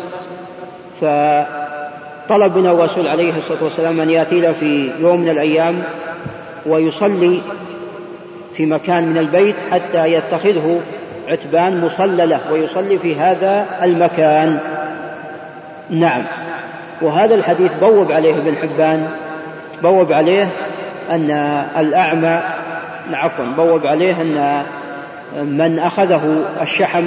Speaker 1: فطلب من الرسول عليه الصلاة والسلام أن يأتي له في يوم من الأيام ويصلي في مكان من البيت حتى يتخذه عتبان مصلى له ويصلي في هذا المكان. نعم. وهذا الحديث بوب عليه ابن حبان، بوب عليه أن الأعمى عفوا بوب عليه أن من أخذه الشحم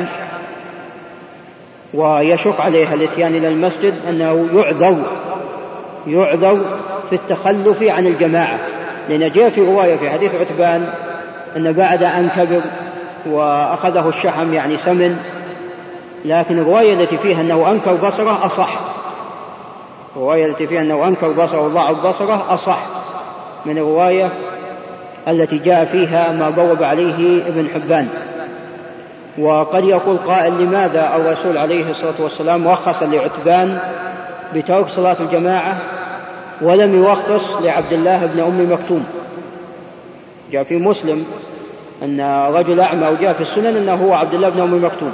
Speaker 1: ويشق عليه الاتيان إلى المسجد أنه يعذر يعذر في التخلف عن الجماعة، لأن جاء في رواية في حديث عتبان أن بعد أن كبر وأخذه الشحم يعني سمن، لكن الرواية التي فيها أنه أنكر بصره أصح، الرواية التي فيها أنه أنكر بصره وضاعف بصره أصح من الرواية التي جاء فيها ما بوب عليه ابن حبان. وقد يقول قائل لماذا الرسول عليه الصلاة والسلام رخص لعتبان بترك صلاة الجماعة ولم يرخص لعبد الله بن أم مكتوم؟ جاء في مسلم أن رجل أعمى وجاء في السنن أنه هو عبد الله بن أم مكتوم،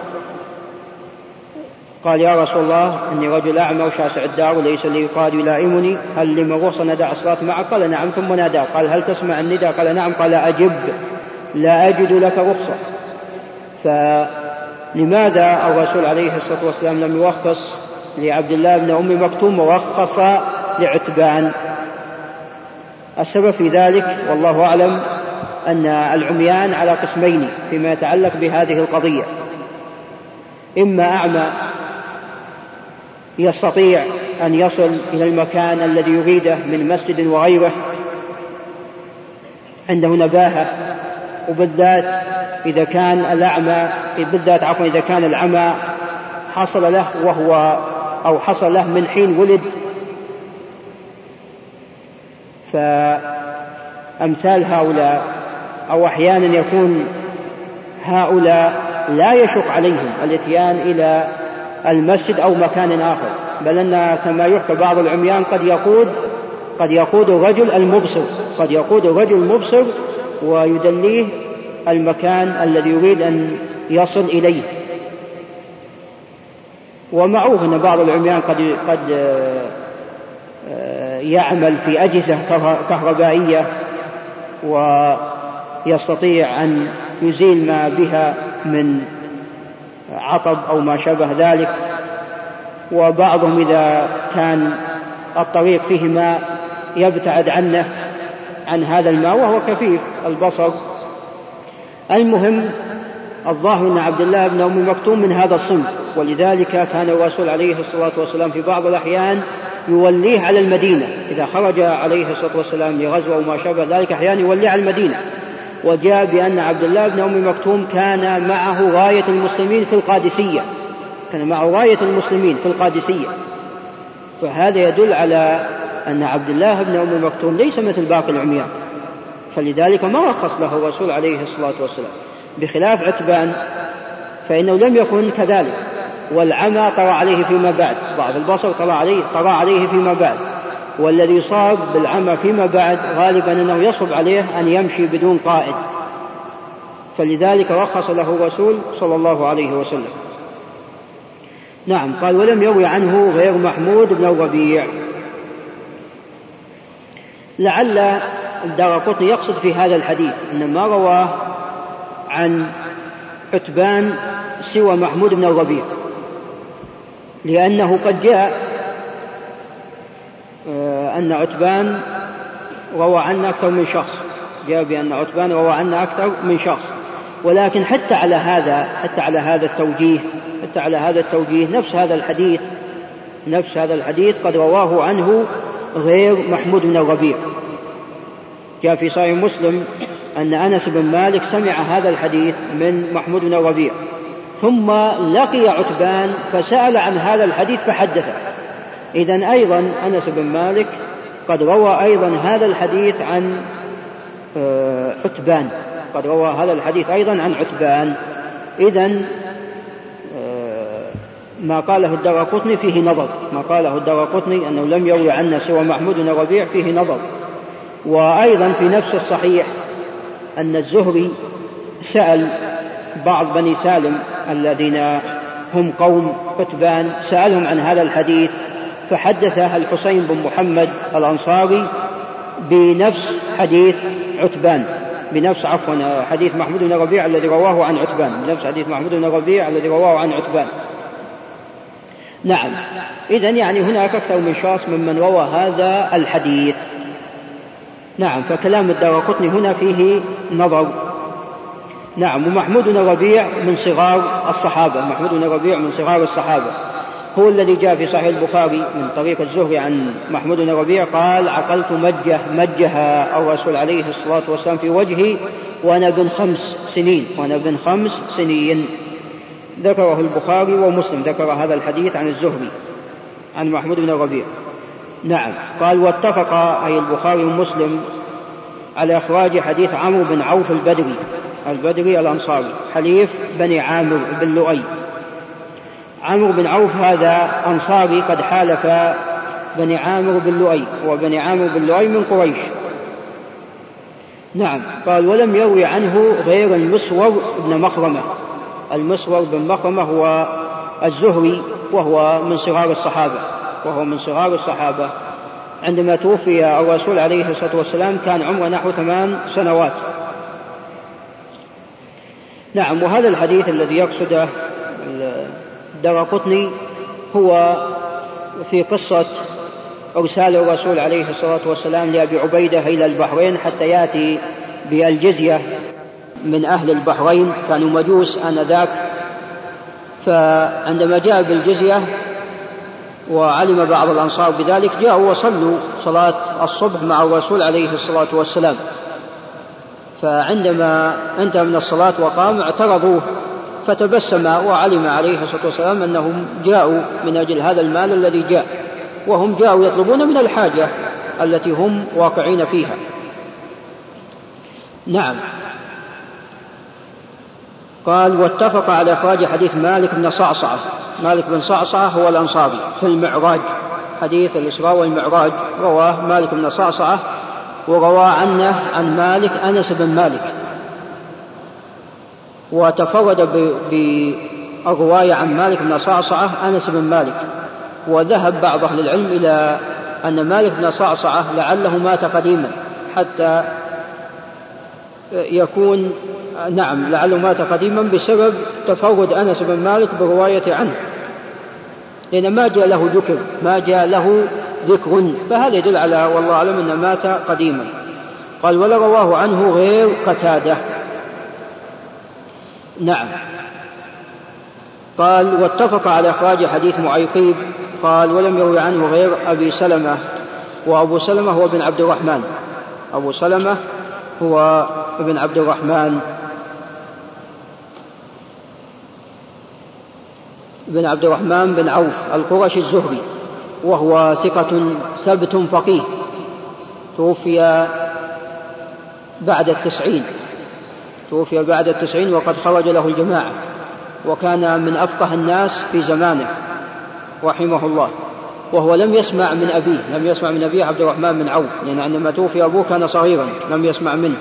Speaker 1: قال يا رسول الله إني رجل أعمى وشاسع الدار وليس لي قاد يلائمني، هل لمن رخص نداء الصلاة معك؟ قال نعم. ثم نادى قال هل تسمع النداء؟ قال نعم. قال أجب لا أجد لك رخصة. فلماذا الرسول عليه الصلاة والسلام لم يرخص لعبد الله بن أم مكتوم ورخص لعتبان؟ السبب في ذلك والله أعلم أن العميان على قسمين فيما يتعلق بهذه القضية، إما أعمى يستطيع أن يصل إلى المكان الذي يريده من مسجد وغيره عنده نباهة، وبالذات إذا كان الأعمى بالذات عفوا إذا كان العمى حصل له وهو أو حصل له من حين ولد، فأمثال هؤلاء أو أحيانا يكون هؤلاء لا يشق عليهم الاتيان إلى المسجد أو مكان آخر، بل أن كما يحكى بعض العميان قد يقود قد يقود الرجل المبصر قد يقود الرجل المبصر ويدليه المكان الذي يريد أن يصل إليه. ومعروف أن بعض العميان قد قد يعمل في أجهزة كهربائية ويستطيع أن يزيل ما بها من عطب أو ما شابه ذلك. وبعضهم إذا كان الطريق فيه ماء يبتعد عنه عن هذا الماء وهو كفيف البصر. المهم الظاهر أن عبد الله بن أم مكتوم من هذا الصنف، ولذلك كان الرسول عليه الصلاة والسلام في بعض الأحيان يوليه على المدينة إذا خرج عليه الصلاة والسلام لغزوة وما شابه ذلك، أحيانا يوليه على المدينة. وجاء بأن عبد الله بن أم مكتوم كان معه راية المسلمين في القادسية، كان معه راية المسلمين في القادسية، فهذا يدل على أن عبد الله بن أم مكتوم ليس مثل باقي العميان، فلذلك ما رخص له الرسول عليه الصلاة والسلام، بخلاف عتبان فإنه لم يكن كذلك، والعمى طرى عليه فيما بعد، ضعف البصر طرى عليه, طرى عليه فيما بعد، والذي يصاب بالعمى فيما بعد غالبا أنه يصعب عليه أن يمشي بدون قائد، فلذلك رخص له الرسول صلى الله عليه وسلم. نعم. قال ولم يروي عنه غير محمود بن الربيع. لعل الدارقطني يقصد في هذا الحديث أن ما رواه عن عتبان سوى محمود بن الربيع، لأنه قد جاء أن عتبان روى عنا أكثر من شخص، جاء بأن عتبان روى عنا أكثر من شخص، ولكن حتى على هذا حتى على هذا التوجيه حتى على هذا التوجيه نفس هذا الحديث نفس هذا الحديث قد رواه عنه غير محمود بن الربيع. جاء في صحيح مسلم أن أنس بن مالك سمع هذا الحديث من محمود بن الربيع، ثم لقي عتبان فسأل عن هذا الحديث فحدثه. إذن أيضا أنس بن مالك قد روى أيضا هذا الحديث عن عتبان قد روى هذا الحديث أيضا عن عتبان. إذن ما قاله الدارقطني فيه نظر، ما قاله الدارقطني أنه لم يروي عنا سوى محمود بن الربيع فيه نظر. وأيضا في نفس الصحيح أن الزهري سأل بعض بني سالم الذين هم قوم عتبان، سألهم عن هذا الحديث فحدث الحسين بن محمد الأنصاري بنفس حديث عتبان بنفس عفوا حديث محمود بن الربيع الذي رواه عن عتبان بنفس حديث محمود بن الربيع الذي رواه عن عتبان. نعم. إذن يعني هناك أكثر من شخص ممن روى هذا الحديث. نعم. فكلام الدارقطني هنا فيه نظر. نعم. ومحمود بن الربيع من صغار الصحابة محمود بن الربيع من صغار الصحابة، هو الذي جاء في صحيح البخاري من طريق الزهري عن محمود بن الربيع قال عقلت مجه مجها الرسول عليه الصلاة والسلام في وجهي وأنا بن خمس سنين وأنا بن خمس سنين ذكره البخاري ومسلم، ذكر هذا الحديث عن الزهري عن محمود بن الربيع. نعم. قال واتفق أي البخاري ومسلم على إخراج حديث عمرو بن عوف البدري البدري الأنصاري حليف بني عامر بن لؤي. عمرو بن عوف هذا أنصاري قد حالف بني عامر بن لؤي، وبني عامر بن لؤي من قريش. نعم. قال ولم يروي عنه غير المسور بن مخرمة. المسور بن مخرمة هو الزهري وهو من صغار الصحابة وهو من صغار الصحابة عندما توفي الرسول عليه الصلاة والسلام كان عمره نحو ثمان سنوات. نعم. وهذا الحديث الذي يقصده الدارقطني هو في قصة أرسال الرسول عليه الصلاة والسلام لأبي عبيدة إلى البحرين حتى يأتي بالجزية من أهل البحرين، كانوا مجوس آنذاك، فعندما جاء بالجزية وعلم بعض الأنصار بذلك جاءوا وصلوا صلاة الصبح مع الرسول عليه الصلاة والسلام، فعندما انتهى من الصلاة وقام اعترضوه فتبسم وعلم عليه الصلاة والسلام أنهم جاءوا من أجل هذا المال الذي جاء، وهم جاءوا يطلبون من الحاجة التي هم واقعين فيها. نعم. قال واتفق على إخراج حديث مالك بن صعصعة. مالك بن صعصعة هو الأنصاري في المعراج، حديث الإسراء والمعراج رواه مالك بن صعصعة، وروى عنه عن مالك أنس بن مالك، وتفرد بالرواية عن مالك بن صعصعة أنس بن مالك. وذهب بعض أهل العلم إلى أن مالك بن صعصعة لعله مات قديما حتى يكون نعم لعله مات قديما بسبب تفرد أنس بن مالك برواية عنه، لأن ما جاء له ذكر ما جاء له ذكر فهذا يدل على والله أعلم أنه مات قديما. قال ولا رواه عنه غير قتادة. نعم. قال واتفق على إخراج حديث معيقيب. قال ولم يروي عنه غير أبي سلمة، وأبو سلمة هو بن عبد الرحمن أبو سلمة هو ابن عبد الرحمن بن عبد الرحمن بن عوف القرشي الزهري، وهو ثقة ثبت فقيه، توفي بعد التسعين توفي بعد التسعين وقد خرج له الجماعة، وكان من أفقه الناس في زمانه رحمه الله، وهو لم يسمع من أبيه لم يسمع من أبيه عبد الرحمن بن عوف، لأن عندما توفي أبوه كان صغيرا لم يسمع منه.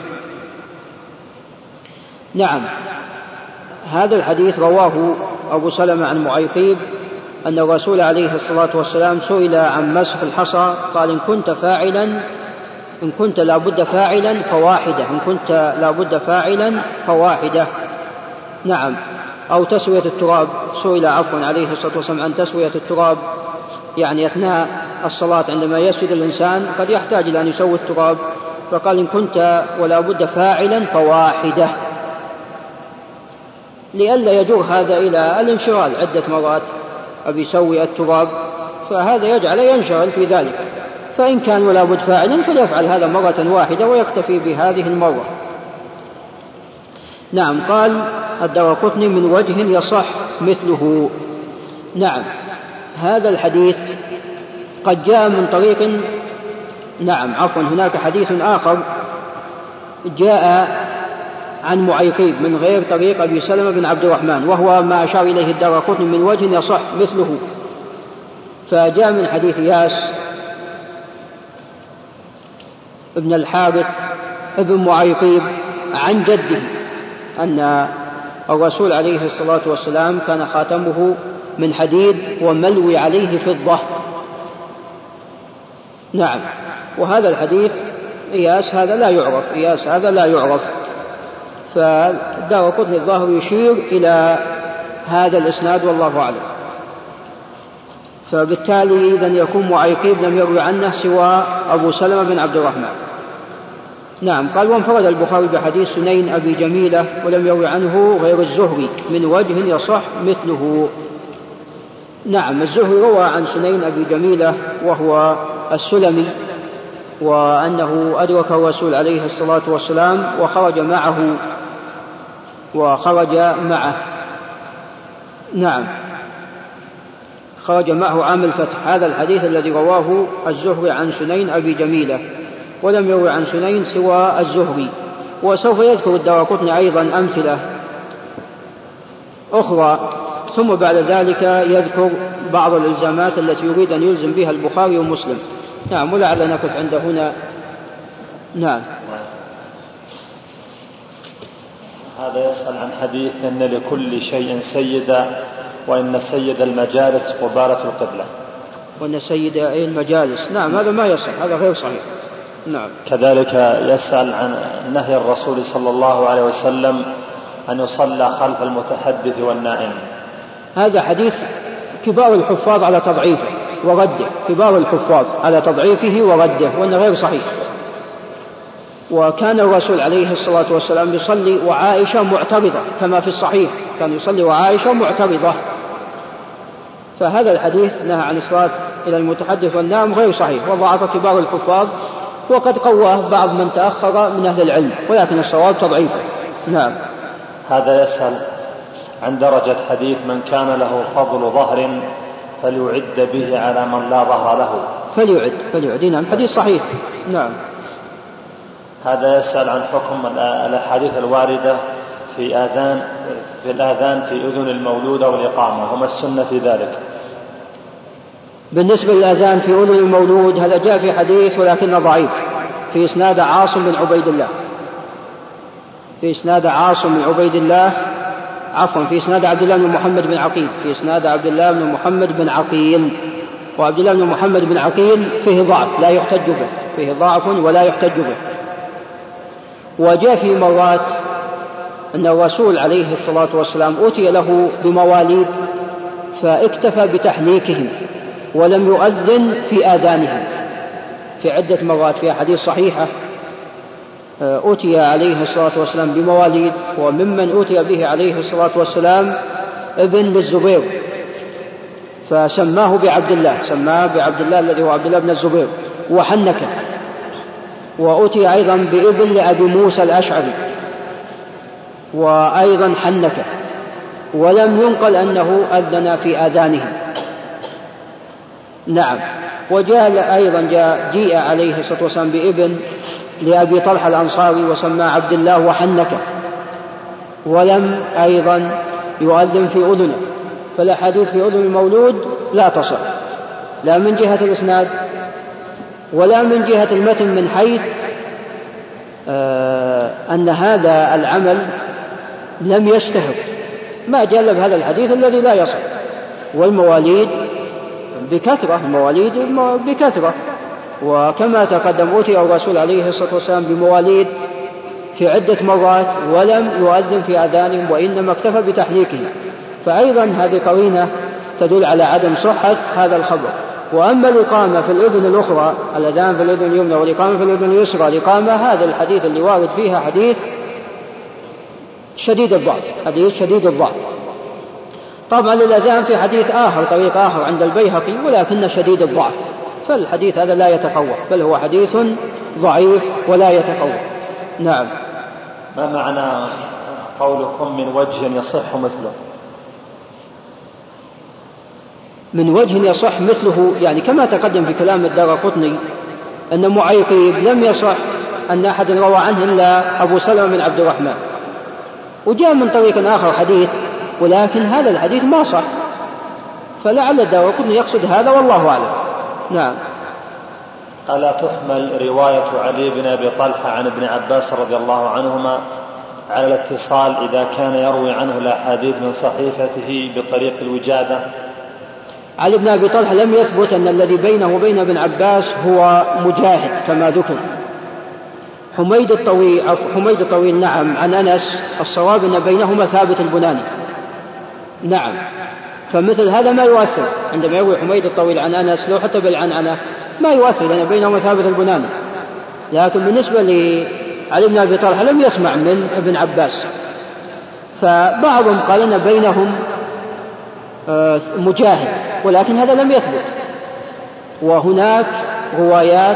Speaker 1: نعم. هذا الحديث رواه أبو سلمة عن معيقيب أن الرسول عليه الصلاة والسلام سئل عن مسح الحصى قال إن كنت فاعلا إن كنت لابد فاعلا فواحدة إن كنت لابد فاعلا فواحدة نعم. أو تسوية التراب، سئل عفوا عليه الصلاة والسلام عن تسوية التراب، يعني أثناء الصلاة عندما يسجد الإنسان قد يحتاج إلى أن يسوي التراب، فقال إن كنت ولا بد فاعلا فواحدة، لئلا يجر هذا إلى الانشغال عدة مرات أبي يسوي التراب، فهذا يجعل ينشغل في ذلك، فإن كان ولا بد فاعلا فليفعل هذا مرة واحدة ويكتفي بهذه المرة. نعم. قال الدارقطني من وجه يصح مثله. نعم. هذا الحديث قد جاء من طريق نعم عفوا هناك حديث آخر جاء عن معيقيب من غير طريق أبي سلمة بن عبد الرحمن، وهو ما أشار إليه الدارقطني من وجه يصح مثله، فجاء من حديث إياس ابن الحارث ابن معيقيب عن جده أن الرسول عليه الصلاة والسلام كان خاتمه من حديد وملوي عليه فضة. نعم. وهذا الحديث إياس هذا لا يعرف إياس هذا لا يعرف فالدارقطني الظاهر يشير إلى هذا الإسناد والله أعلم، فبالتالي إذن يكون معيقيب لم يروي عنه سوى أبو سلمة بن عبد الرحمن. نعم. قال وانفرد البخاري بحديث سنين أبي جميلة ولم يروي عنه غير الزهري من وجه يصح مثله. نعم. الزهري روى عن سنين أبي جميلة وهو السلمي، وأنه أدرك الرسول عليه الصلاة والسلام وخرج معه وخرج معه نعم خرج معه عام الفتح. هذا الحديث الذي رواه الزهري عن سنين أبي جميلة، ولم يروي عن سنين سوى الزهري. وسوف يذكر الدارقطني أيضا أمثلة أخرى، ثم بعد ذلك يذكر بعض الإلزامات التي يريد أن يلزم بها البخاري ومسلم. نعم. ولعل نقف عند هنا. نعم.
Speaker 2: هذا يسأل عن حديث أن لكل شيء سيدا وإن سيد المجالس قبالة القبلة.
Speaker 1: وأن سيد المجالس نعم هذا ما يصح، هذا غير صحيح. نعم.
Speaker 2: كذلك يسأل عن نهي الرسول صلى الله عليه وسلم أن يصلى خلف المتحدث والنائم.
Speaker 1: هذا حديث كبار الحفاظ على تضعيفه ورده كبار الحفاظ على تضعيفه ورده وأنه غير صحيح. وكان الرسول عليه الصلاة والسلام يصلي وعائشة معترضة كما في الصحيح، كان يصلي وعائشة معترضة، فهذا الحديث نهى عن الصلاة إلى المتحدث والنائم غير صحيح، وضعف كبار الحفاظ وقد قواه بعض من تأخر من أهل العلم، ولكن الصواب تضعيفه. نعم.
Speaker 2: هذا يسأل عن درجة حديث من كان له فضل ظهر فليعد به على من لا ظهر له.
Speaker 1: فليعد فليعد نعم حديث صحيح. نعم.
Speaker 2: هذا يسأل عن حكم الأحاديث الواردة في آذان في الآذان في أذن المولود والإقامة، وما السنة في ذلك؟
Speaker 1: بالنسبة للآذان في أذن المولود هذا جاء في حديث ولكنه ضعيف في إسناد عاصم بن عبيد الله في إسناد عاصم بن عبيد الله عفوا في إسناد عبد الله بن محمد بن عقيل في إسناد عبد الله بن محمد بن عقيل وعبد الله بن محمد بن عقيل فيه ضعف لا يحتج به، فيه ضعف ولا يحتج به. وجاء في مرات أن الرسول عليه الصلاة والسلام أتي له بمواليد فاكتفى بتحنيكهم ولم يؤذن في آذانهم في عدة مرات. في حديث صحيحة أتي عليه الصلاة والسلام بمواليد، وممن أتي به عليه الصلاة والسلام ابن للزبير فسماه بعبد الله، سماه بعبد الله الذي هو عبد الله بن الزبير وحنكه. وأتي أيضا بابن لأبي موسى الأشعري وأيضا حنكه، ولم ينقل أنه أذن في آذانهم. نعم. وجاء أيضا جاء جيء عليه الصلاة والسلام بابن لأبي طلحة الأنصاري وسماه عبد الله وحنكه، ولم أيضا يؤذن في أذنه. فالأحاديث في أذن المولود لا تصح لا من جهة الإسناد ولا من جهة المتن، من حيث آه أن هذا العمل لم يشتهر، ما جلب هذا الحديث الذي لا يصح. والمواليد بكثرة، المواليد بكثرة، وكما تقدم أتي الرسول عليه الصلاة والسلام بمواليد في عدة مرات ولم يؤذن في آذانهم وإنما اكتفى بتحريكهم. فأيضا هذه قرينة تدل على عدم صحة هذا الخبر. وأما الإقامة في الأذن الأخرى، الأذان في الأذن اليمنى والإقامة في الأذن اليسرى، الإقامة هذا الحديث اللي وارد فيها حديث شديد الضعف، حديث شديد الضعف. طبعا الأذان في حديث آخر، طريق آخر عند البيهقي، ولكن شديد الضعف، فالحديث هذا لا يتقوى، بل هو حديث ضعيف ولا يتقوى. نعم.
Speaker 2: ما معنى قولكم من وجه يصح مثله؟
Speaker 1: من وجه يصح مثله يعني كما تقدم في كلام الدارقطني أن معيقيب لم يصح أن أحد روى عنه إلا أبو سلمة بن عبد الرحمن، وجاء من طريق آخر حديث، ولكن هذا الحديث ما صح، فلعل الدارقطني يقصد هذا والله أعلم. نعم.
Speaker 2: ألا تحمل رواية علي بن أبي طلحة عن ابن عباس رضي الله عنهما على الاتصال إذا كان يروي عنه الأحاديث من صحيفته بطريق الوجادة؟
Speaker 1: علي بن أبي طلحة لم يثبت أن الذي بينه وبين ابن عباس هو مجاهد كما ذكر. حميد الطويل حميد الطويل نعم عن أنس، الصواب أن بينهما ثابت البناني. نعم. فمثل هذا ما يؤثر عندما يروي حميد الطويل عن أنس لو حتى بالعنعنة ما يؤثر لأن بينهما ثابت البناني. لكن بالنسبة لعلي بن أبي طلحة لم يسمع من ابن عباس، فبعضهم قال أن بينهم مجاهد، ولكن هذا لم يثبت. وهناك روايات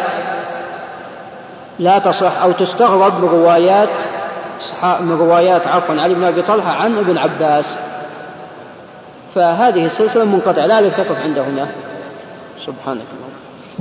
Speaker 1: لا تصح أو تستغرب من روايات من روايات عفوا علي بن أبي طلحة عن ابن عباس، فهذه السلسلة منقطعة لا تقف عند هنا. سبحانك اللهم.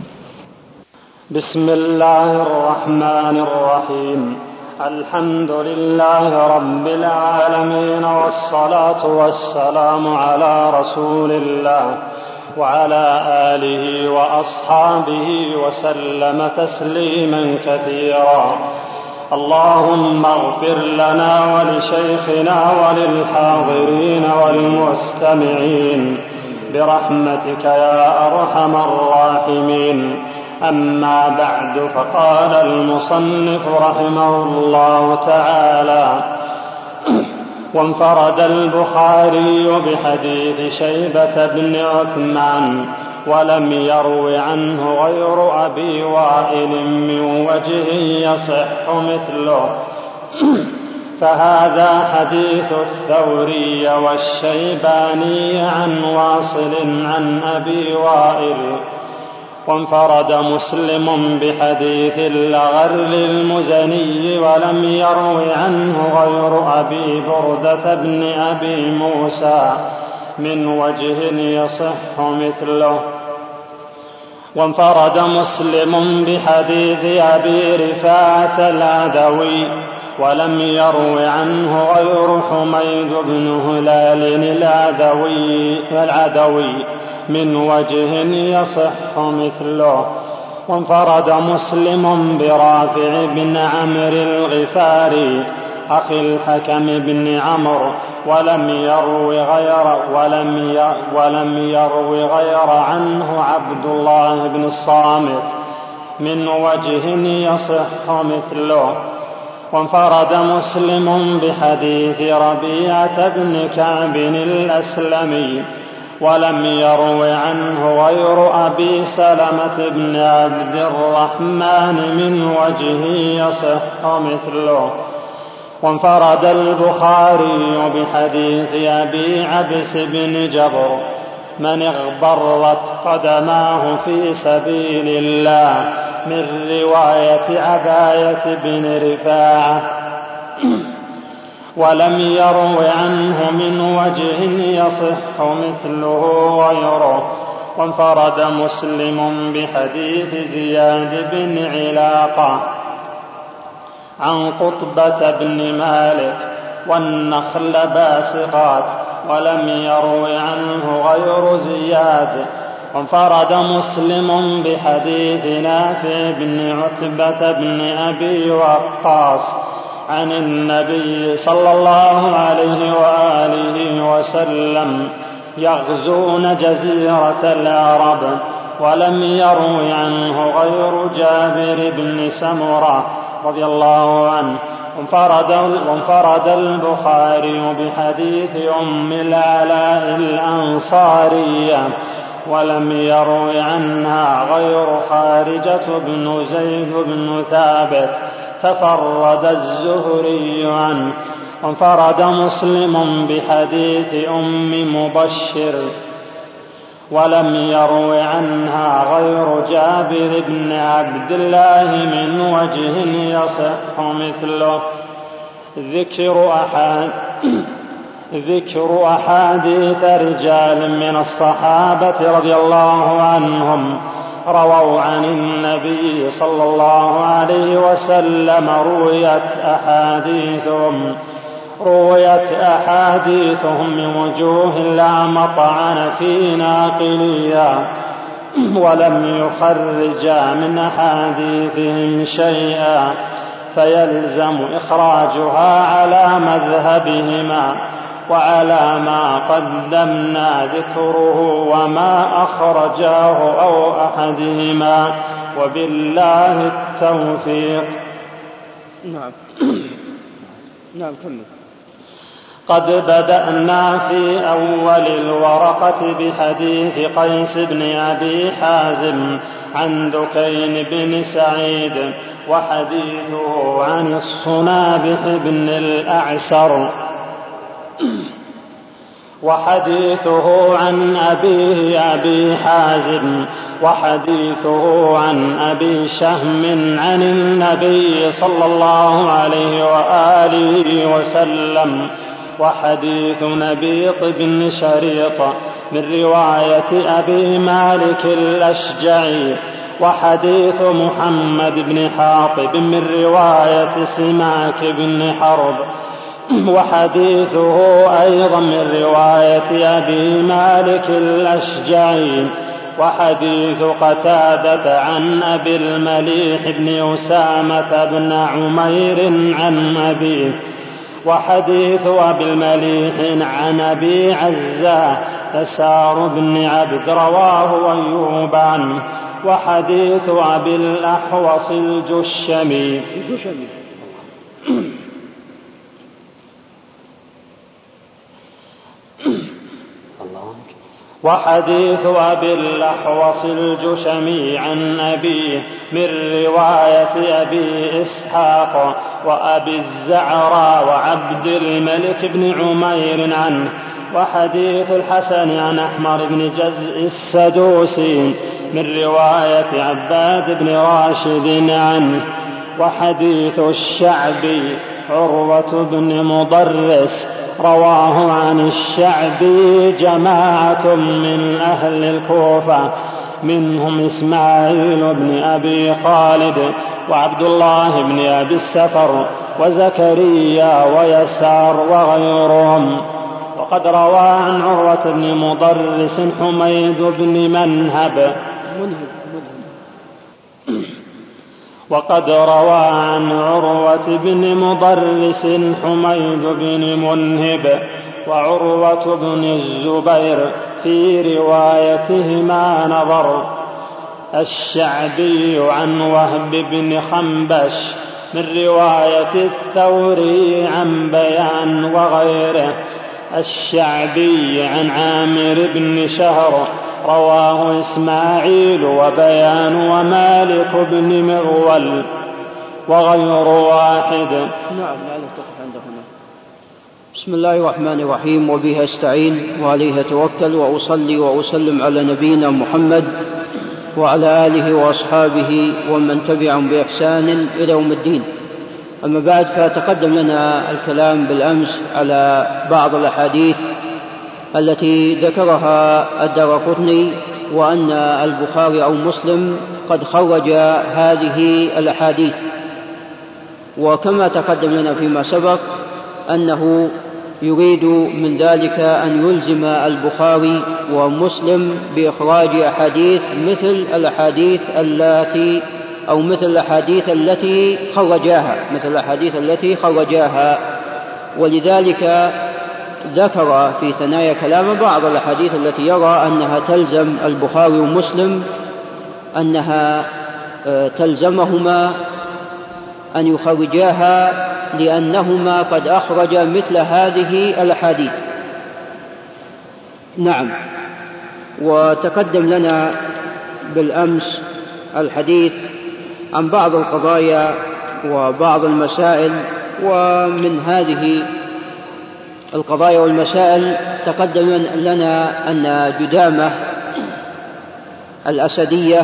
Speaker 3: بسم الله الرحمن الرحيم. الحمد لله رب العالمين، والصلاة والسلام على رسول الله وعلى آله وأصحابه وسلم تسليما كثيرا. اللهم اغفر لنا ولشيخنا وللحاضرين والمستمعين برحمتك يا أرحم الراحمين. أما بعد، فقال المصنف رحمه الله تعالى: وانفرد البخاري بحديث شيبة بن عثمان ولم يرو عنه غير أبي وائل من وجه يصح مثله، فهذا حديث الثوري والشيباني عن واصل عن أبي وائل. وانفرد مسلم بحديث الأغر المزني ولم يرو عنه غير أبي بردة بن أبي موسى من وجه يصح مثله. وانفرد مسلم بحديث أبي رفاعة العدوي ولم يرو عنه غير حميد بن هلال العدوي من وجه يصح مثله. وانفرد مسلم برافع بن عمرو الغفاري أخي الحكم بن عمرو ولم يروي غير ولم ولم يروي غير عنه عبد الله بن الصامت من وجه يصح مثله. وانفرد مسلم بحديث ربيعة بن كعب الأسلمي ولم يروي عنه غير أبي سلمة بن عبد الرحمن من وجه يصح مثله. وانفرد البخاري بحديث أبي عبس بن جبر من اغبرت قدماه في سبيل الله من رواية عباية بن رفاعة ولم يروي عنه من وجه يصح مثله غيره. وانفرد مسلم بحديث زياد بن علاقة عن قطبة بن مالك والنخل باسقات ولم يروي عنه غير زياد. وانفرد مسلم بحديث نافع بن عتبة بن أبي وقاص عن النبي صلى الله عليه وآله وسلم يغزون جزيرة العرب ولم يروي عنه غير جابر بن سمرة رضي الله عنه. وانفرد البخاري بحديث أم العلاء الأنصارية ولم يروي عنها غير خارجة بن زيد بن ثابت تفرد الزهري عنه. وانفرد مسلم بحديث أم مبشر ولم يروي عنها غير جابر بن عبد الله من وجه يصح مثله. ذكر أحد ذكر أحاديث رجال من الصحابة رضي الله عنهم رووا عن النبي صلى الله عليه وسلم رويت أحاديثهم رويت أحاديثهم من وجوه لا مطعن في ناقليها ولم يخرجا من أحاديثهم شيئا فيلزم إخراجها على مذهبهما وعلى ما قدمنا ذكره وما أخرجاه أو أحدهما وبالله التوفيق.
Speaker 1: نعم نعم كمل.
Speaker 3: قد بدأنا في أول الورقة بحديث قيس بن أبي حازم عن دكين بن سعيد وحديثه عن الصنابح بن الأعسر وحديثه عن أبيه أبي حازم وحديثه عن أبي شهم عن النبي صلى الله عليه وآله وسلم وحديث نبيط بن شريط من رواية أبي مالك الأشجعي وحديث محمد بن حاطب من رواية سماك بن حرب وحديثه أيضا من رواية أبي مالك الأشجعي وحديث قتادة عن أبي المليح بن أسامة بن عمير عن أبيه وحديث أبي المليح عن أبي عزاه يسار بن عبد رواه أيوب عنه وحديث أبي الأحوص الجشمي وحديث أبي الأحوص الجشمي عن أبيه من رواية أبي إسحاق وأبي الزعراء وعبد الملك بن عمير عنه وحديث الحسن عن أحمر بن جزء السدوسي من رواية عباد بن راشد عنه وحديث الشعبي عروة بن مضرس رواه عن الشعبي جماعة من أهل الكوفة منهم إسماعيل بن أبي خالد وعبد الله بن أبي السفر وزكريا ويسار وغيرهم. وقد روى عن عروة بن مضرس حميد بن منهب وقد روى عن عروة بن مضرس حميد بن منهب وعروة بن الزبير في روايتهما نظر. الشعبي عن وهب بن خنبش من رواية الثوري عن بيان وغيره. الشعبي عن عامر بن شهر رواه إسماعيل وبيان ومالك بن مغول وغير واحد.
Speaker 1: نعم لا نتوقف عند هنا. بسم الله الرحمن الرحيم، وبه أستعين وعليه أتوكل، وأصلي وأسلم على نبينا محمد وعلى آله وأصحابه ومن تبعهم بإحسان إلى يوم الدين. أما بعد، فتقدم لنا الكلام بالأمس على بعض الأحاديث التي ذكرها الدارقطني، وأن البخاري أو مسلم قد خرج هذه الأحاديث. وكما تقدم لنا فيما سبق أنه يريد من ذلك أن يلزم البخاري ومسلم بإخراج أحاديث مثل الأحاديث التي أو مثل الأحاديث التي خرجاها مثل الأحاديث التي خرجاها ولذلك ذكر في ثنايا كلام بعض الأحاديث التي يرى أنها تلزم البخاري ومسلم، أنها تلزمهما أن يخرجاها لأنهما قد أخرج مثل هذه الأحاديث. نعم. وتقدم لنا بالأمس الحديث عن بعض القضايا وبعض المسائل، ومن هذه القضايا والمسائل تقدم لنا أن جدامة الأسدية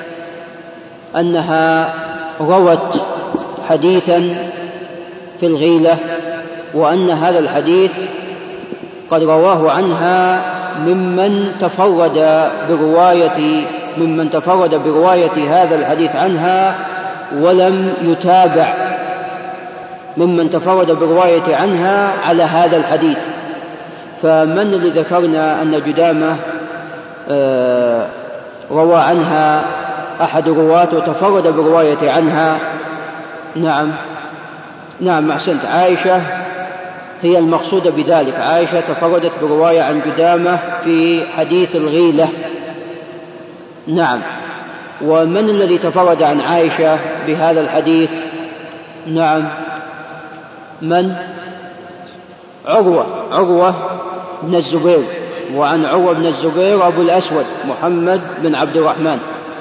Speaker 1: أنها روت حديثا في الغيلة، وأن هذا الحديث قد رواه عنها ممن تفرد برواية ممن تفرد برواية هذا الحديث عنها ولم يتابع ممن تفرد برواية عنها على هذا الحديث. فمن الذي ذكرنا أن جدامة آه روى عنها أحد رواة وتفرد برواية عنها؟ نعم نعم أحسنت، عائشة هي المقصودة بذلك. عائشة تفردت برواية عن جدامة في حديث الغيلة. نعم. ومن الذي تفرد عن عائشة بهذا الحديث؟ نعم من؟ عروة عروة بن الزبير. وعن عروة بن الزبير أبو الأسود محمد بن عبد الرحمن.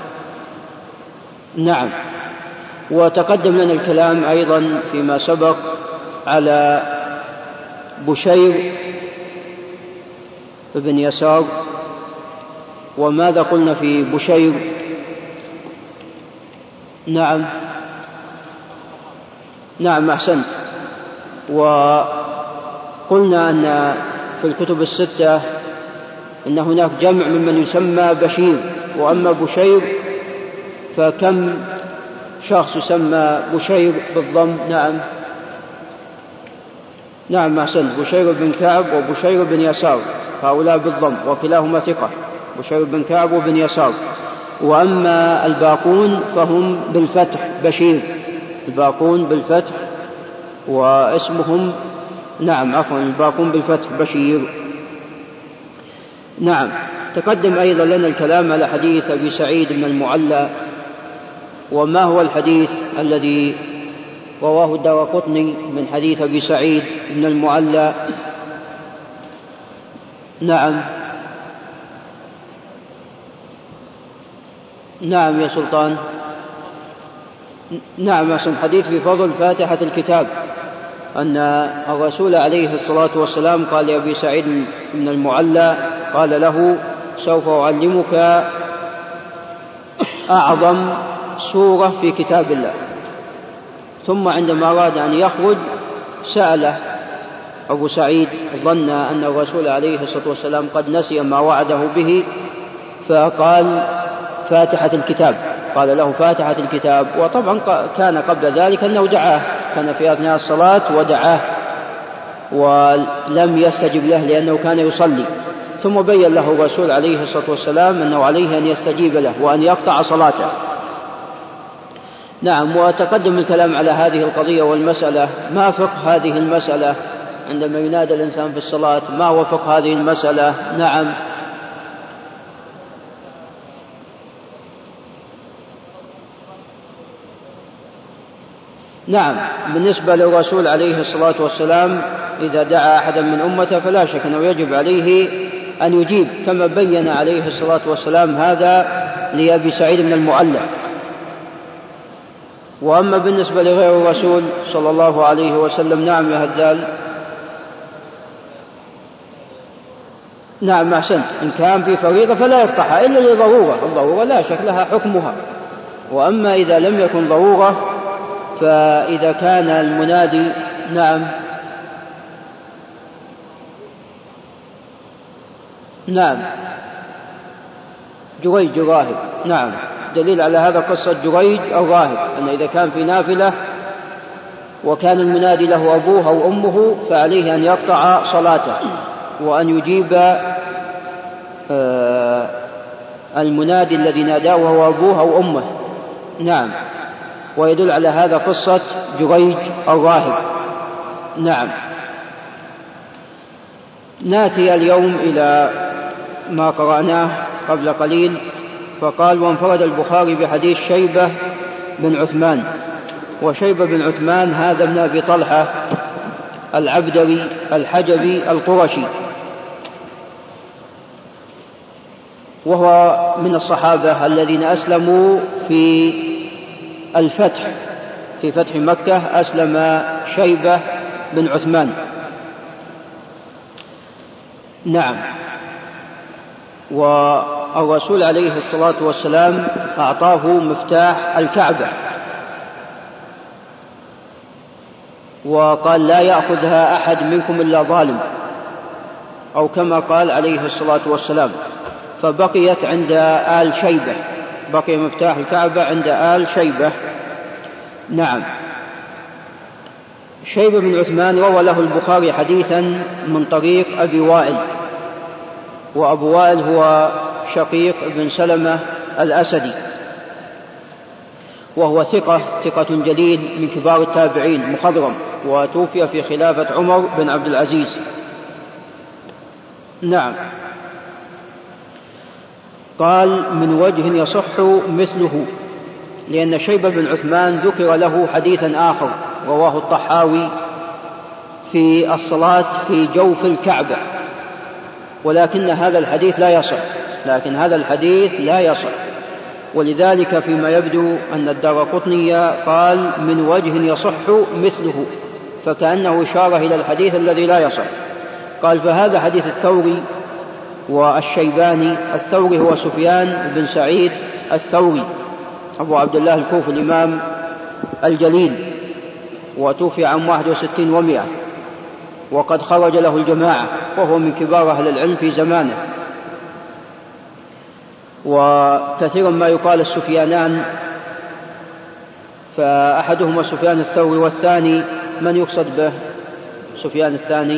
Speaker 1: نعم. وتقدم لنا الكلام أيضا فيما سبق على بشير بن يسار. وماذا قلنا في بشير؟ نعم نعم أحسنت. وقلنا أن في الكتب الستة أن هناك جمع ممن يسمى بشير، وأما بشير فكم شخص يسمى بشير بالضم؟ نعم نعم أحسنت، بشير بن كعب وبشير بن يسار، هؤلاء بالضم وكلاهما ثقة، بشير بن كعب وبن يسار. وأما الباقون فهم بالفتح بشير، الباقون بالفتح واسمهم نعم عفوا الباقون بالفتح بشير. نعم. تقدم أيضا لنا الكلام على حديث أبي سعيد بن المعلى. وما هو الحديث الذي رواه الدارقطني من حديث أبي سعيد بن المعلى؟ نعم نعم يا سلطان. نعم أحسن، حديث في فضل فاتحة الكتاب، أن الرسول عليه الصلاة والسلام قال لأبي سعيد بن المعلى قال له سوف أعلمك أعظم سورة في كتاب الله. ثم عندما أراد أن يخرج سأله أبو سعيد، ظن أن الرسول عليه الصلاة والسلام قد نسي ما وعده به، فقال فاتحة الكتاب، قال له فاتحة الكتاب. وطبعا كان قبل ذلك أنه دعاه، كان في أثناء الصلاة ودعاه ولم يستجب له لأنه كان يصلي. ثم بين له الرسول عليه الصلاة والسلام أنه عليه أن يستجيب له وأن يقطع صلاته. نعم. وتقدم الكلام على هذه القضية والمسألة، ما فقه هذه المسألة عندما ينادى الإنسان في الصلاة، ما هو فقه هذه المسألة؟ نعم. نعم، بالنسبة للرسول عليه الصلاة والسلام إذا دعا أحدا من أمته فلا شك أنه يجب عليه أن يجيب، كما بين عليه الصلاة والسلام هذا لأبي سعيد بن المعلى. وأما بالنسبة لغير الرسول صلى الله عليه وسلم، نعم يا هدال. نعم أحسنت، إن كان في فريضة فلا يقطعها إلا لضرورة، الضرورة لا شك لها حكمها. وأما إذا لم يكن ضرورة فإذا كان المنادي نعم نعم جريج الراهب، نعم، دليل على هذا قصة جريج الراهب، أن إذا كان في نافلة وكان المنادي له أبوه أو أمه فعليه أن يقطع صلاته وأن يجيب المنادي الذي ناداه وهو أبوه أو أمه. نعم. ويدل على هذا قصة جريج الراهب. نعم. ناتي اليوم إلى ما قرأناه قبل قليل، فقال: وانفرد البخاري بحديث شيبة بن عثمان. وشيبة بن عثمان هذا ابن أبي طلحة العبدري الحجبي القرشي، وهو من الصحابة الذين أسلموا في الفتح، في فتح مكة أسلم شيبة بن عثمان. نعم. والرسول عليه الصلاة والسلام أعطاه مفتاح الكعبة وقال: لا يأخذها أحد منكم إلا ظالم، أو كما قال عليه الصلاة والسلام. فبقيت عند آل شيبة، بقي مفتاح الكعبة عند آل شيبة. نعم. شيبة بن عثمان روى له البخاري حديثا من طريق أبي وائل، وأبو وائل هو شقيق بن سلمة الأسدي، وهو ثقة ثقة جليل من كبار التابعين، مخضرم، وتوفي في خلافة عمر بن عبد العزيز. نعم. قال: من وجه يصح مثله، لأن شيبة بن عثمان ذكر له حديثا آخر رواه الطحاوي في الصلاة في جوف الكعبة، ولكن هذا الحديث لا يصح، لكن هذا الحديث لا يصح. ولذلك فيما يبدو أن الدارقطني قال: من وجه يصح مثله، فكأنه إشارة إلى الحديث الذي لا يصح. قال: فهذا حديث الثوري والشيباني. الثوري هو سفيان بن سعيد الثوري أبو عبد الله الكوفي الإمام الجليل، وتوفي عام واحد وستين ومئة، وقد خرج له الجماعة، وهو من كبار أهل العلم في زمانه. وكثيرا ما يقال السفيانان، فأحدهما سفيان الثوري، والثاني من يقصد به سفيان الثاني؟